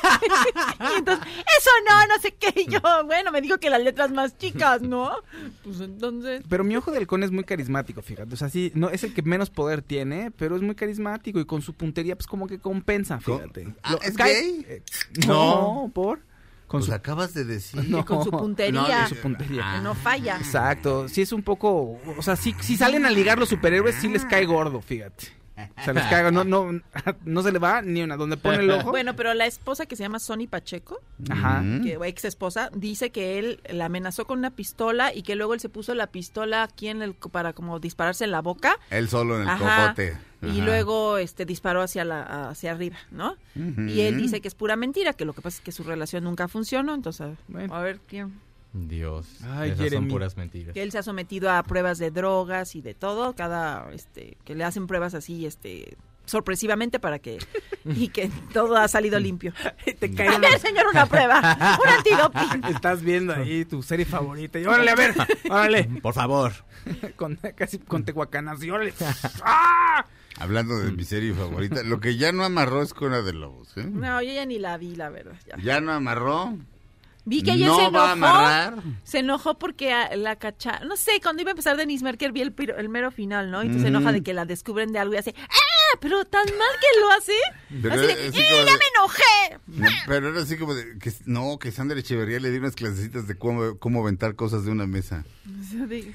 Y entonces, eso no sé qué, y yo, bueno, me dijo que las letras más chicas, ¿no? Pues entonces... Pero mi ojo de halcón es muy carismático, fíjate. O sea, sí, no, es el que menos poder tiene, pero es muy carismático y con su puntería, pues como que compensa, fíjate. ¿Es gay? No, ¿por? Pues acabas de decir. No. Con su puntería. No, con su puntería. Que no falla. Exacto, sí es un poco, o sea, si salen a ligar los superhéroes sí les cae gordo, fíjate. O sea, les cae, no se le va ni una, donde pone el ojo. Bueno, pero la esposa que se llama Sonny Pacheco, Ajá. que ex esposa, dice que él la amenazó con una pistola y que luego él se puso la pistola aquí para como dispararse en la boca. Él solo en el Ajá. cocote. Y Ajá. luego disparó hacia arriba, ¿no? Y él dice que es pura mentira, que lo que pasa es que su relación nunca funcionó, entonces, Bueno. a ver quién. Dios, Ay, esas son Jeremy. puras mentiras. Que él se ha sometido a pruebas de drogas y de todo, que le hacen pruebas así, sorpresivamente para que y que todo ha salido limpio. Te cae A ver, señor, una prueba, un antidoping. Estás viendo ahí tu serie favorita y órale, a ver, órale. Por favor. Casi con tehuacanas y órale. ¡Ah! Hablando de mi serie favorita, lo que ya no amarró es Cuna de Lobos, ¿eh? No, yo ya ni la vi, la verdad. Ya no amarró. Vi que ayer No se enojó. va a amarrar. Se enojó porque la cacharon. No sé, cuando iba a empezar Denise Merker vi el mero final, ¿no? Y entonces se enoja de que la descubren de algo y hace ¡ah! Pero tan mal que lo hace. Pero Así de así como ¡ya de- me enojé! No, pero era así como de que Sandra Echeverría le dio unas clasecitas de cómo aventar cosas de una mesa. O sea, de-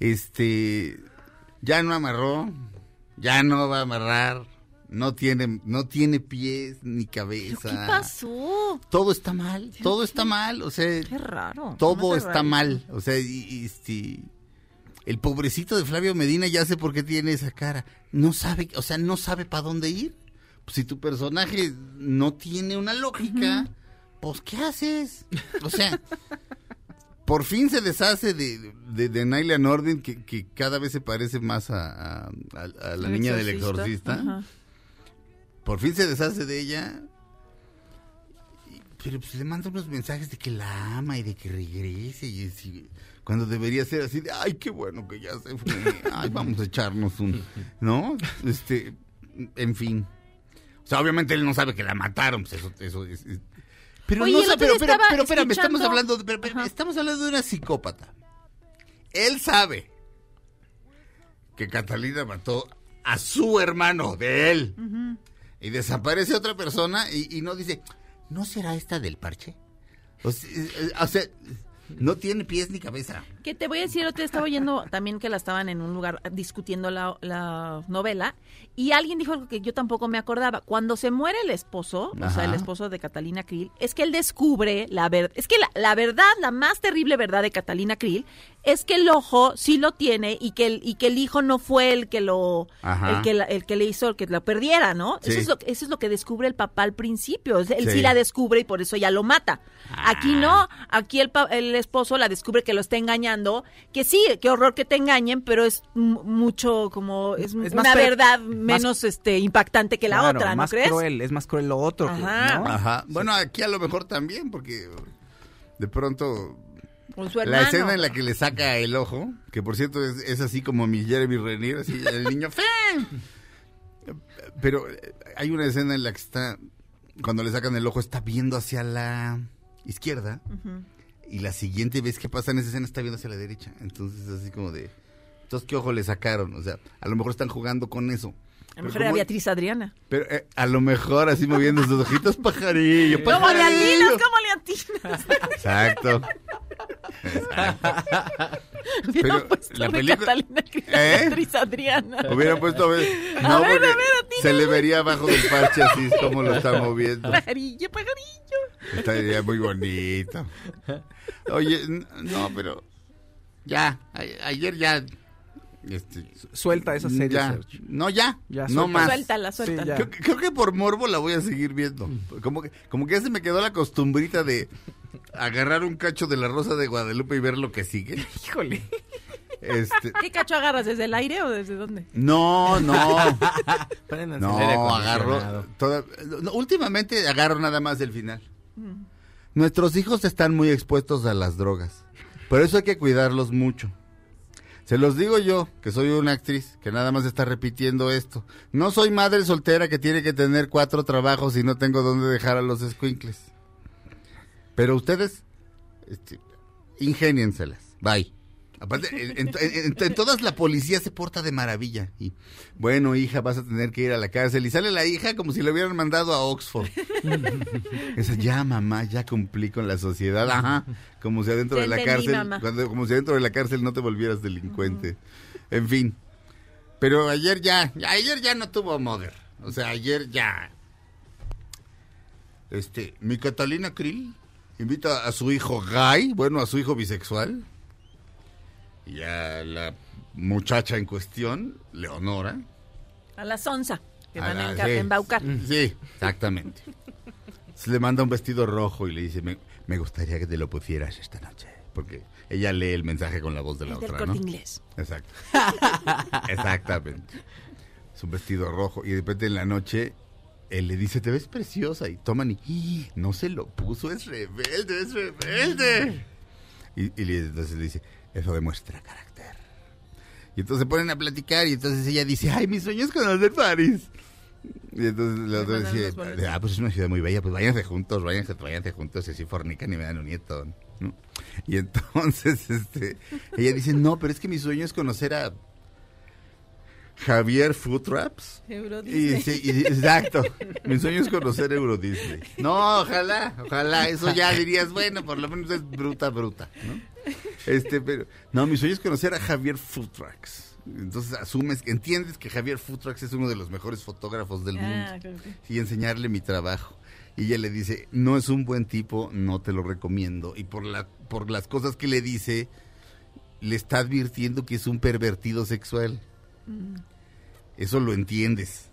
Ya no amarró, ya no va a amarrar, no tiene pies ni cabeza. ¿Qué pasó? Todo está mal, o sea, Qué raro. todo No sé, está raro. mal, o sea, el pobrecito de Flavio Medina ya sé por qué tiene esa cara, no sabe para dónde ir. Pues si tu personaje no tiene una lógica, pues ¿qué haces? O sea, por fin se deshace de Naila Nordin, que cada vez se parece más a la El niña del exorcista. exorcista. Ajá. Por fin se deshace de ella. Pero pues le manda unos mensajes de que la ama y de que regrese. Cuando debería ser así de, ay, qué bueno que ya se fue. Ay, vamos a echarnos un... ¿No? En fin. O sea, obviamente él no sabe que la mataron. Pues eso es... Pero Oye, no el sabe, otro día pero estaba espérame, estamos escuchando- hablando Ajá. estamos hablando de una psicópata. Él sabe que Catalina mató a su hermano de él. Y desaparece otra persona y no dice, ¿no será esta del parche? O sea, no tiene pies ni cabeza. Que te voy a decir, otro día estaba oyendo también que la estaban en un lugar discutiendo la novela y alguien dijo algo que yo tampoco me acordaba. Cuando se muere el esposo, o sea, el esposo de Catalina Krill, es que él descubre la verdad. Es que la verdad, la más terrible verdad de Catalina Krill es que el ojo sí lo tiene y que el hijo no fue el que lo Ajá. el que le hizo que lo perdiera, ¿no? Sí. Eso es lo que descubre el papá al principio. Él Sí. sí la descubre y por eso ya lo mata. Aquí no, aquí el esposo la descubre que lo está engañando, que sí, qué horror que te engañen, pero es mucho como es más una per- verdad más- menos impactante que la Claro, otra, ¿no más crees? cruel, es más cruel lo otro. Ajá. ¿no? Ajá. Bueno, aquí a lo mejor también, porque de pronto Con su hermano. la escena en la que le saca el ojo, que por cierto es así como mi Jeremy Renner, así el niño ¡fe! Pero hay una escena en la que está, cuando le sacan el ojo, está viendo hacia la izquierda. Y la siguiente vez que pasa en esa escena está viendo hacia la derecha. Entonces, así como de... Entonces, ¿qué ojo le sacaron? O sea, a lo mejor están jugando con eso. A lo mejor era Beatriz Adriana. Pero a lo mejor así moviendo sus ojitos, pajarillo. ¿Cómo le atinas? Exacto. Hubieran puesto la de película... Catalina Beatriz Adriana. Hubieran puesto... A ver, se le vería abajo del parche así es como lo está moviendo. Pajarillo. Estaría muy bonito. Oye, no, pero... Ya, ayer ya... Suelta esa serie, ya. Sergio. No, ya no suelta. más. Suéltala. Sí, creo que por morbo la voy a seguir viendo. Como que ya se me quedó la costumbrita de agarrar un cacho de La Rosa de Guadalupe y ver lo que sigue. Híjole. ¿Qué cacho agarras? ¿Desde el aire o desde dónde? No. No, agarro. Últimamente agarro nada más del final. Nuestros hijos están muy expuestos a las drogas. Por eso hay que cuidarlos mucho. Se los digo yo, que soy una actriz, que nada más está repitiendo esto. No soy madre soltera que tiene que tener 4 trabajos y no tengo dónde dejar a los escuincles. Pero ustedes, ingénienselas. Bye. Aparte, en todas la policía se porta de maravilla. Y, bueno, hija, vas a tener que ir a la cárcel. Y sale la hija como si le hubieran mandado a Oxford. Esa, ya, mamá, ya cumplí con la sociedad. Ajá. Como si adentro de la cárcel, como si adentro de la cárcel no te volvieras delincuente. En fin. Pero ayer ya no tuvo Mother. O sea, ayer ya. Mi Catalina Krill invita a su hijo gay, a su hijo bisexual. Y a la muchacha en cuestión, Leonora. A la Sonsa, que van a embaucar. Sí, exactamente. Le manda un vestido rojo y le dice, me gustaría que te lo pusieras esta noche. Porque ella lee el mensaje con la voz de la otra, ¿no? Inglés. Exacto. Exactamente. Es un vestido rojo y de repente en la noche él le dice, te ves preciosa. Y toman y no se lo puso, es rebelde. Y entonces le dice, eso demuestra carácter. Y entonces se ponen a platicar y entonces ella dice, ay, mi sueño es conocer París. Y entonces la otra dice, pues es una ciudad muy bella, pues váyanse juntos y así fornican y me dan un nieto, ¿no? Y entonces ella dice, no, pero es que mi sueño es conocer a Javier Footraps. Euro Disney. Exacto. Mi sueño es conocer Euro Disney. No, ojalá, eso ya dirías, bueno, por lo menos es bruta, ¿no? Pero no, mi sueño es conocer a Javier Footraps. Entonces entiendes que Javier Footraps es uno de los mejores fotógrafos del mundo. Claro. Y enseñarle mi trabajo. Y ella le dice, no es un buen tipo, no te lo recomiendo. Y por las cosas que le dice, le está advirtiendo que es un pervertido sexual. Eso lo entiendes.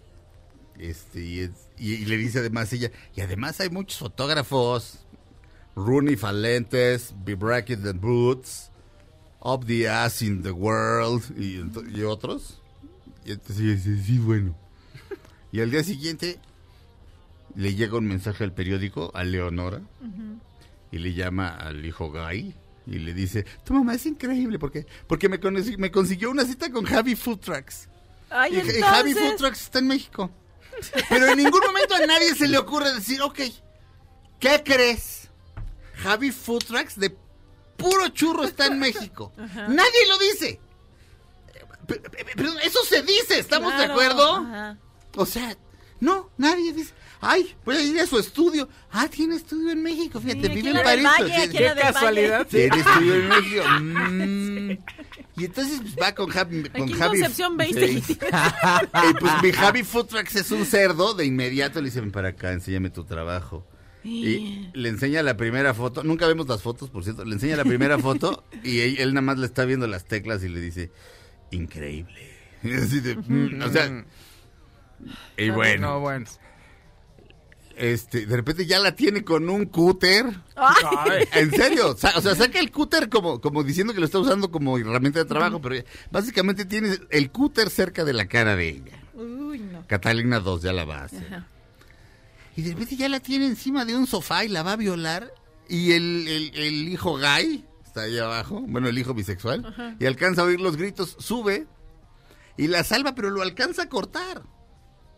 Y le dice además ella, y además hay muchos fotógrafos, Rooney Falentes, Be Bracket the Boots, Up the Ass in the World, y otros. Y entonces sí, bueno. Y al día siguiente le llega un mensaje al periódico, a Leonora, y le llama al hijo Guy, y le dice, tu mamá es increíble, porque me consiguió una cita con Javi Footraps. Ay, y Javi Footraps está en México. Pero en ningún momento a nadie se le ocurre decir, ok, ¿qué crees? Javi Footraps de puro churro está en México. Nadie lo dice. Pero eso se dice, ¿estamos de acuerdo? Ajá. O sea, no, nadie dice, ay, voy a ir a su estudio. Ah, tiene estudio en México, fíjate, vive en París. Qué casualidad. Tiene estudio en México. Y entonces pues, va con Javi. Aquí en Concepción 20. Y pues mi Javi Footraps es un cerdo, de inmediato le dice, ven para acá, enséñame tu trabajo. Y le enseña la primera foto, nunca vemos las fotos, por cierto, le enseña la primera foto y él nada más le está viendo las teclas y le dice, increíble. Y así o sea, y bueno. No, bueno. De repente ya la tiene con un cúter. En serio, o sea, saca el cúter como diciendo que lo está usando como herramienta de trabajo, pero básicamente tiene el cúter cerca de la cara de ella. Uy, no. Catalina 2 ya la va a hacer. Ajá. Y de repente ya la tiene encima de un sofá y la va a violar. Y el hijo Guy está ahí abajo, bueno, el hijo bisexual, y alcanza a oír los gritos, sube y la salva, pero lo alcanza a cortar.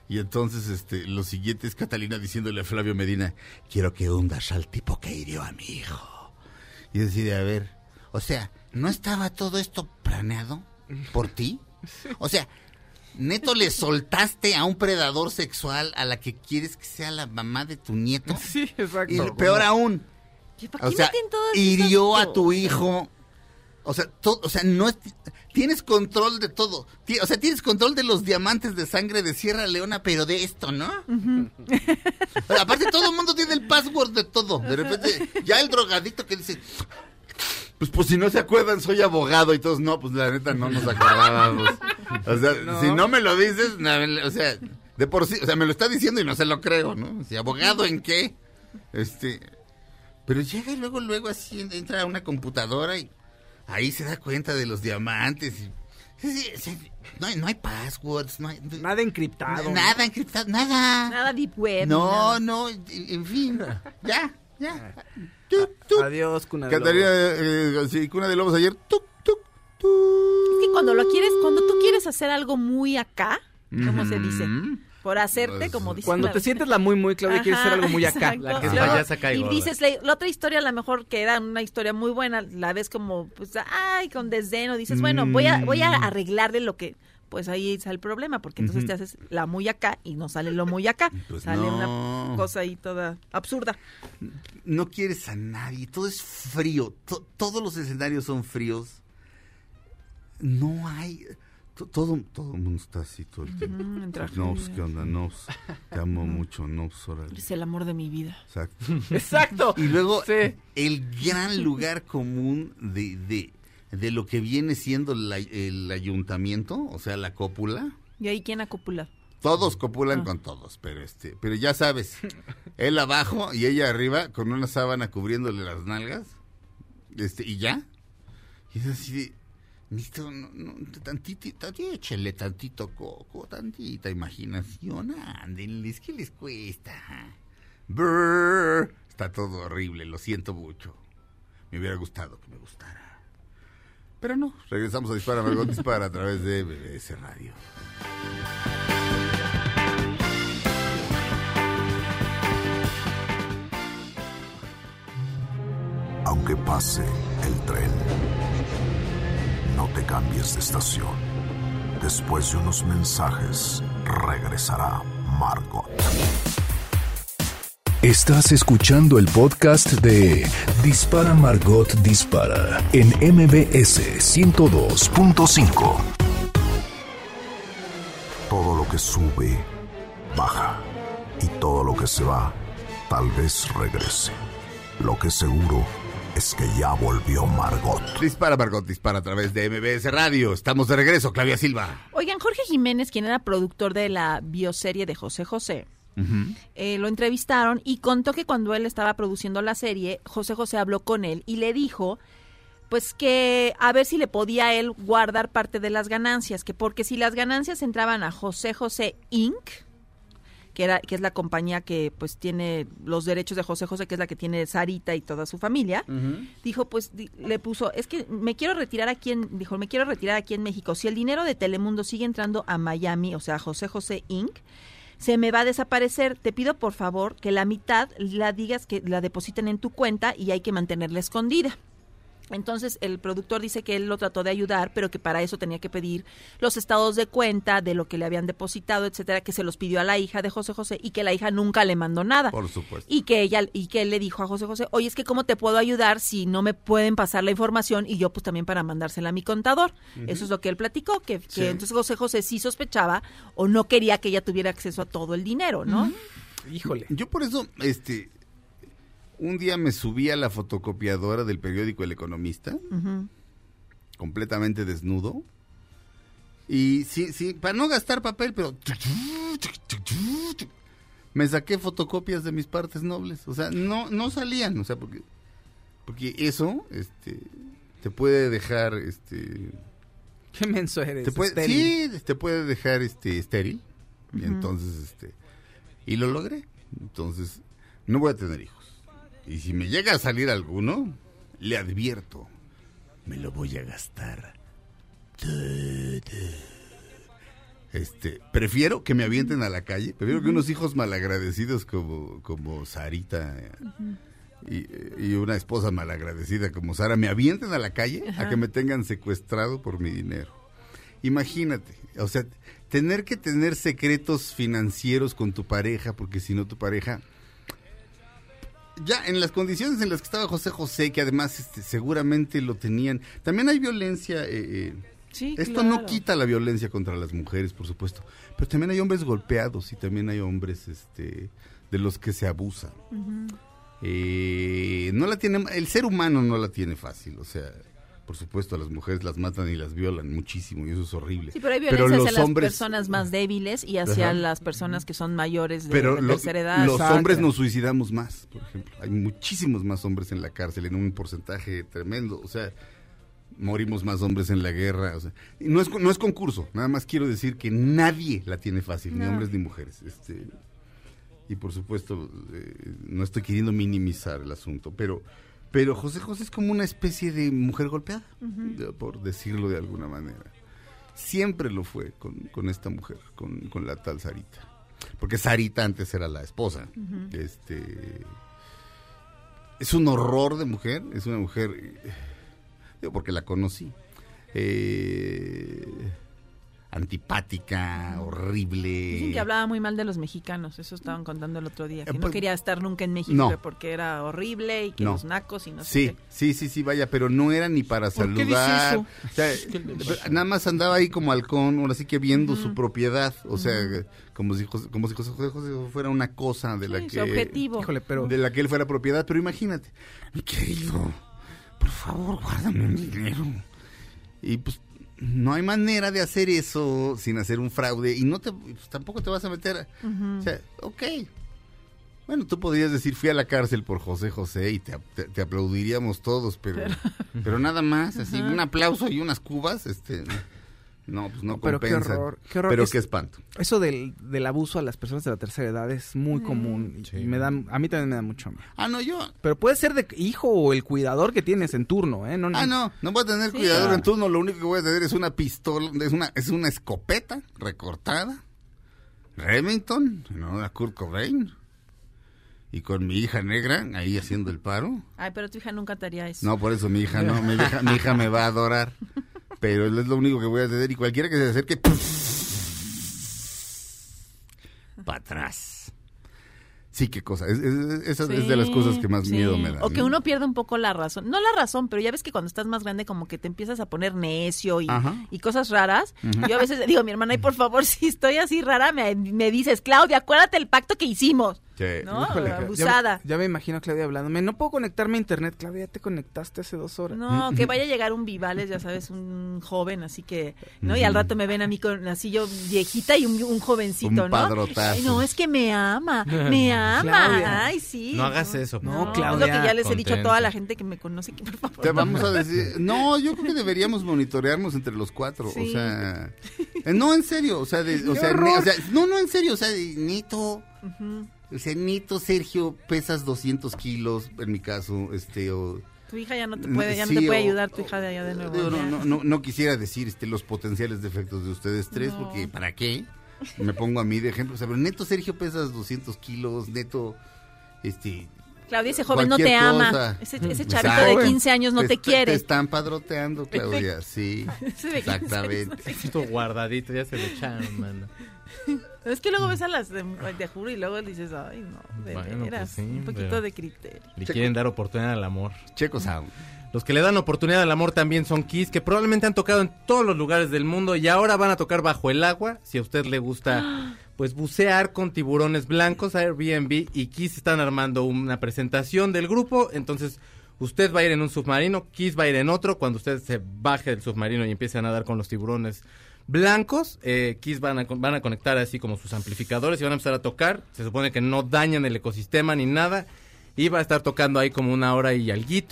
Y entonces, lo siguiente es Catalina diciéndole a Flavio Medina, quiero que hundas al tipo que hirió a mi hijo. Y decide, a ver, o sea, ¿no estaba todo esto planeado por ti? O sea, ¿neto le soltaste a un predador sexual a la que quieres que sea la mamá de tu nieto? Sí, exacto. Y peor aún, ¿Para qué meten todas hirió esas a tu hijo. O sea, no tienes control de todo. O sea, tienes control de los diamantes de sangre de Sierra Leona, pero de esto, ¿no? O sea, aparte, todo el mundo tiene el password de todo. De repente, ya el drogadicto que dice, pues si no se acuerdan, soy abogado. Y todos, no, pues la neta no nos acordábamos. O sea, no. Si no me lo dices, o sea, de por sí, o sea, me lo está diciendo y no se lo creo, ¿no? Si abogado en qué, pero llega y luego así entra a una computadora y ahí se da cuenta de los diamantes. No hay passwords, no hay nada encriptado. Nada encriptado, nada. Nada deep web. No, en fin, ya. Adiós, Cuna de Catarina, Lobos. Cuna de Lobos ayer. Es que cuando tú quieres hacer algo muy acá, ¿cómo se dice? Por hacerte, como dice. Cuando te sientes la muy, Claudia, quieres hacer algo muy acá. Exacto. La que es Luego, payasa acá y gorda. dices, la otra historia a lo mejor que era una historia muy buena, la ves como, pues, con desdén, o dices, bueno, voy a arreglarle lo que, pues ahí está el problema, porque entonces te haces la muy acá y no sale lo muy acá. Pues sale no. una cosa ahí toda absurda. No quieres a nadie, todo es frío, todos los escenarios son fríos. No hay... Todo el mundo está así todo el tiempo. No, pues, ¿qué onda? No, pues, te amo mucho, no, pues, órale. Es el amor de mi vida. Exacto. Exacto. Y luego, sí, el gran lugar común de lo que viene siendo el ayuntamiento, o sea, la cópula. ¿Y ahí quién ha copulado? Todos copulan con todos, pero ya sabes, él abajo y ella arriba con una sábana cubriéndole las nalgas, y ya. Y es así de... Necesito, échale tantito coco, tantita imaginación, ándenles, ¿qué les cuesta? Brrr, está todo horrible, lo siento mucho. Me hubiera gustado que me gustara. Pero no, regresamos a Dispara, Margot Dispara a través de MBS Radio. Aunque pase el tren, no te cambies de estación. Después de unos mensajes, regresará Margot. Estás escuchando el podcast de Dispara Margot Dispara en MBS 102.5. Todo lo que sube, baja. Y todo lo que se va, tal vez regrese. Lo que seguro es que ya volvió Margot. Dispara, Margot Dispara a través de MBS Radio. Estamos de regreso, Claudia Silva. Oigan, Jorge Jiménez, quien era productor de la bioserie de José José, lo entrevistaron y contó que cuando él estaba produciendo la serie, José José habló con él y le dijo, pues que a ver si le podía él guardar parte de las ganancias, que porque si las ganancias entraban a José José Inc., que es la compañía que pues tiene los derechos de José José, que es la que tiene Sarita y toda su familia, dijo, pues le puso, es que me quiero retirar aquí en México. Si el dinero de Telemundo sigue entrando a Miami, o sea, José José Inc., se me va a desaparecer. Te pido por favor que la mitad la digas que la depositen en tu cuenta y hay que mantenerla escondida. Entonces el productor dice que él lo trató de ayudar, pero que para eso tenía que pedir los estados de cuenta de lo que le habían depositado, etcétera, que se los pidió a la hija de José José y que la hija nunca le mandó nada. Por supuesto. Y que él le dijo a José José, oye, es que ¿cómo te puedo ayudar si no me pueden pasar la información? Y yo pues también para mandársela a mi contador. Eso es lo que él platicó, que entonces José José sí sospechaba o no quería que ella tuviera acceso a todo el dinero, ¿no? Híjole. Yo por eso, un día me subí a la fotocopiadora del periódico El Economista, completamente desnudo, y sí, para no gastar papel, pero me saqué fotocopias de mis partes nobles, o sea, no salían, o sea, porque eso, te puede dejar, Qué menso eres. te puede dejar, estéril, y entonces, y lo logré, entonces, no voy a tener hijos. Y si me llega a salir alguno, le advierto, me lo voy a gastar todo. Prefiero que me avienten a la calle, prefiero que unos hijos malagradecidos como Sarita y una esposa malagradecida como Sara me avienten a la calle a que me tengan secuestrado por mi dinero. Imagínate, o sea, tener que tener secretos financieros con tu pareja, porque si no tu pareja... Ya en las condiciones en las que estaba José José, que además seguramente lo tenían, también hay violencia... Sí, esto no quita la violencia contra las mujeres, por supuesto, pero también hay hombres golpeados y también hay hombres de los que se abusa. No la tiene, el ser humano no la tiene fácil, o sea, por supuesto a las mujeres las matan y las violan muchísimo y eso es horrible. Sí, pero hay violencia hacia las personas más débiles y hacia las personas que son mayores de tercera edad. Los hombres nos suicidamos más, por ejemplo. Hay muchísimos más hombres en la cárcel, en un porcentaje tremendo, o sea... Morimos más hombres en la guerra, o sea, no es concurso, nada más quiero decir que nadie la tiene fácil, ni hombres ni mujeres, y por supuesto no estoy queriendo minimizar el asunto, pero José José es como una especie de mujer golpeada, por decirlo de alguna manera, siempre lo fue con esta mujer, con la tal Sarita, porque Sarita antes era la esposa, es un horror de mujer, es una mujer... Digo, porque la conocí. Antipática, horrible. Dicen que hablaba muy mal de los mexicanos, eso estaban contando el otro día, que no quería estar nunca en México porque era horrible y que los nacos y no sé qué. Sí, vaya, pero no era ni para saludar. ¿Por qué dice eso? O sea, nada más andaba ahí como halcón, ahora sí que viendo su propiedad, o sea, como si José fuera una cosa de la que... su objetivo. Híjole, pero... De la que él fuera propiedad, pero imagínate, mi querido... Por favor, guárdame mi dinero. Y pues no hay manera de hacer eso sin hacer un fraude y pues, tampoco te vas a meter. O sea, ok. Bueno, tú podrías decir, fui a la cárcel por José José y te aplaudiríamos todos, pero nada más, así, un aplauso y unas cubas, no, pues no compensa. Pero qué horror. Pero qué espanto. Eso del abuso a las personas de la tercera edad es muy común. Sí. Y a mí también me da mucho miedo. Yo... Pero puede ser de hijo o el cuidador que tienes en turno, ¿eh? No voy a tener cuidador en turno. Lo único que voy a tener es una pistola, es una escopeta recortada. Remington, la Kurt Cobain. Y con mi hija negra ahí haciendo el paro. Ay, pero tu hija nunca te haría eso. No, por eso mi hija no. Mi hija me va a adorar. Pero es lo único que voy a tener y cualquiera que se acerque para atrás. Sí, qué cosa. Esa es de las cosas que más miedo me da. O que uno pierde un poco la razón. No la razón, pero ya ves que cuando estás más grande como que te empiezas a poner necio y cosas raras. Yo a veces digo, mi hermana, ay, por favor, si estoy así rara, me dices, Claudia, acuérdate el pacto que hicimos. Sí. ¿No? Abusada. Ya me imagino a Claudia hablándome. No puedo conectarme a internet. Claudia, ya te conectaste hace 2 horas. No, que vaya a llegar un Vivales, ya sabes, un joven, así que, ¿no? Y al rato me ven a mí con así yo viejita y un jovencito, un ¿no? Padrotazo. Ay, no, es que me ama. Claudia. Ay, sí. No hagas eso. No, Claudia. Es lo que ya les he dicho a toda la gente que me conoce, que por favor. Te vamos a decir, yo creo que deberíamos monitorearnos entre los 4, Sí. o sea, no en serio, no en serio, o sea, Nito, o sea, Nito, Sergio, pesas 200 kilos, en mi caso, Tu hija ya no te puede, no te puede ayudar, tu hija de allá de nuevo. No quisiera decir los potenciales defectos de ustedes tres, porque ¿para qué? Me pongo a mí de ejemplo, o sea, pero neto, Sergio, pesas 200 kilos, neto, Claudia, ese joven no te ama. Ese chavito de 15 años no te quiere. Te están padroteando, Claudia, sí. Exactamente. Esto guardadito, ya se lo echaron, mano. Es que luego ves a las de juro y luego dices, ay, no, de veras, pues sí, un poquito de criterio. Le quieren dar oportunidad al amor. Checo Sound. Los que le dan oportunidad al amor también son Kiss, que probablemente han tocado en todos los lugares del mundo y ahora van a tocar bajo el agua. Si a usted le gusta, pues bucear con tiburones blancos, Airbnb y Kiss están armando una presentación del grupo. Entonces, usted va a ir en un submarino, Kiss va a ir en otro. Cuando usted se baje del submarino y empiece a nadar con los tiburones blancos, Kiss van a conectar así como sus amplificadores y van a empezar a tocar. Se supone que no dañan el ecosistema ni nada. Y va a estar tocando ahí como 1 hora y alguito.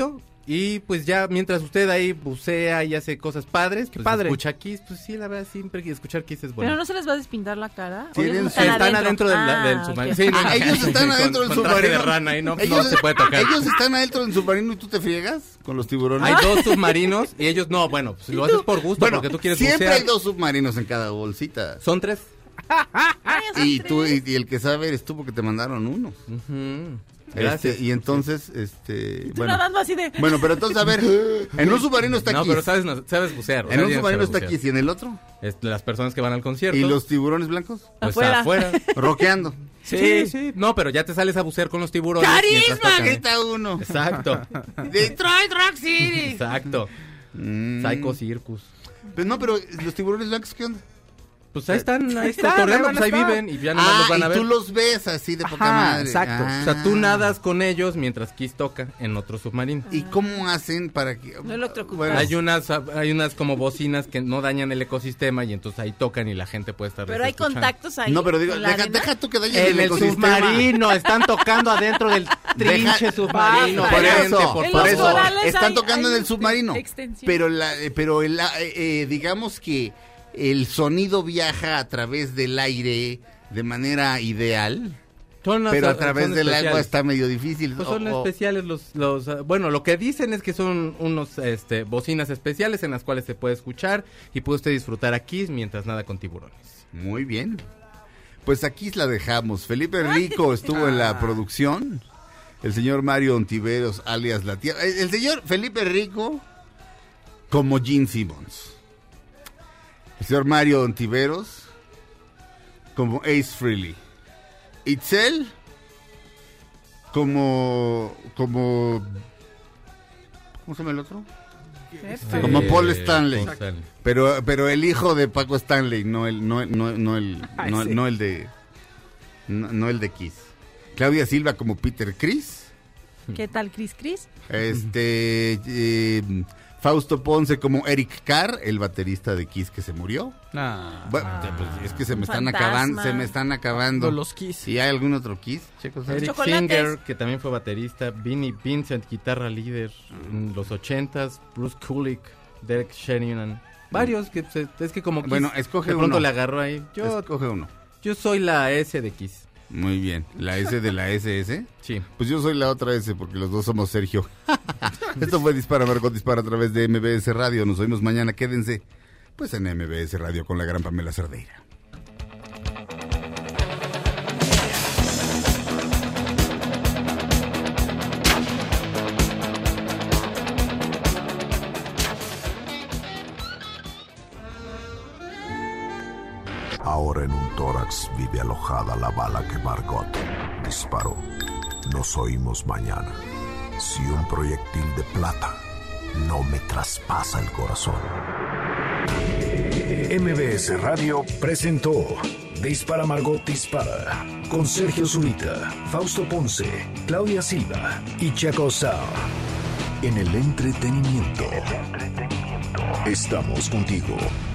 Y pues ya mientras usted ahí bucea y hace cosas padres, pues padre. escucha Kiss, pues sí, la verdad siempre escuchar Kiss es bueno. Pero no se les va a despintar la cara. Están adentro del submarino. Sí, ellos están adentro del submarino. De rana y no se puede tocar. Ellos están adentro del submarino y tú te friegas con los tiburones. Hay 2 submarinos y ellos no, bueno, pues lo haces por gusto porque tú quieres siempre bucear. hay 2 submarinos en cada bolsita. Son 3. Y tú y el que sabe eres tú porque te mandaron unos. Gracias. Y entonces, bueno, nadando así de... bueno, pero entonces a ver, en un submarino está No, Kiss. pero sabes bucear. En un submarino está Kiss y en el otro. Las personas que van al concierto. ¿Y los tiburones blancos? Pues afuera. Roqueando. Sí. No, pero ya te sales a bucear con los tiburones. ¡Carisma! Grita uno. Exacto. Detroit Rock City. Exacto. Psycho Circus. Pues no, pero los tiburones blancos, ¿qué onda? Pues ahí están corriendo, pues ahí viven y ya nomás los van a ver. Y tú los ves así de poca madre. Exacto. O sea, tú nadas con ellos mientras Kiss toca en otro submarino. ¿Y cómo hacen para que...? Bueno, hay unas como bocinas que no dañan el ecosistema y entonces ahí tocan y la gente puede estar pero hay escuchando. Contactos ahí. No, pero digo, deja tú que dañen el ecosistema. Submarino, están tocando adentro del trinche submarino. Por eso, corales están hay tocando en el submarino. Extensión. Pero digamos que el sonido viaja a través del aire de manera ideal, pero a través del agua está medio difícil. Pues son especiales bueno, lo que dicen es que son unos bocinas especiales en las cuales se puede escuchar y puede usted disfrutar a Kiss mientras nada con tiburones. Muy bien. Pues aquí la dejamos. Felipe Rico estuvo en la producción. El señor Mario Ontiveros, alias La Tierra. El señor Felipe Rico como Gene Simmons. El señor Mario Ontiveros como Ace Frehley. Itzel como ¿cómo se llama el otro? Como Paul Stanley. Pero el hijo de Paco Stanley, no el de Kiss. Claudia Silva como Peter Criss. ¿Qué tal, Chris? Fausto Ponce como Eric Carr, el baterista de Kiss que se murió. Bueno, pues es que se me están acabando los Kiss. ¿Y hay algún otro Kiss? Eric Singer, que también fue baterista, Vinnie Vincent, guitarra líder en los 80s, Bruce Kulick, Derek Sherinian, varios que es que como Kiss, bueno, escoge de pronto uno. le agarró ahí. Escoge uno. Yo soy la S de Kiss. Muy bien. ¿La S de la SS? Sí. Pues yo soy la otra S porque los dos somos Sergio. Esto fue Dispara Margot Dispara a través de MBS Radio. Nos oímos mañana. Quédense pues en MBS Radio con la gran Pamela Cerdeira. Ahora en un tórax vive alojada la bala que Margot disparó. Nos oímos mañana. Si un proyectil de plata no me traspasa el corazón. MBS Radio presentó Dispara Margot Dispara con Sergio Zurita, Fausto Ponce, Claudia Silva y Chaco Sao. En el entretenimiento. Estamos contigo.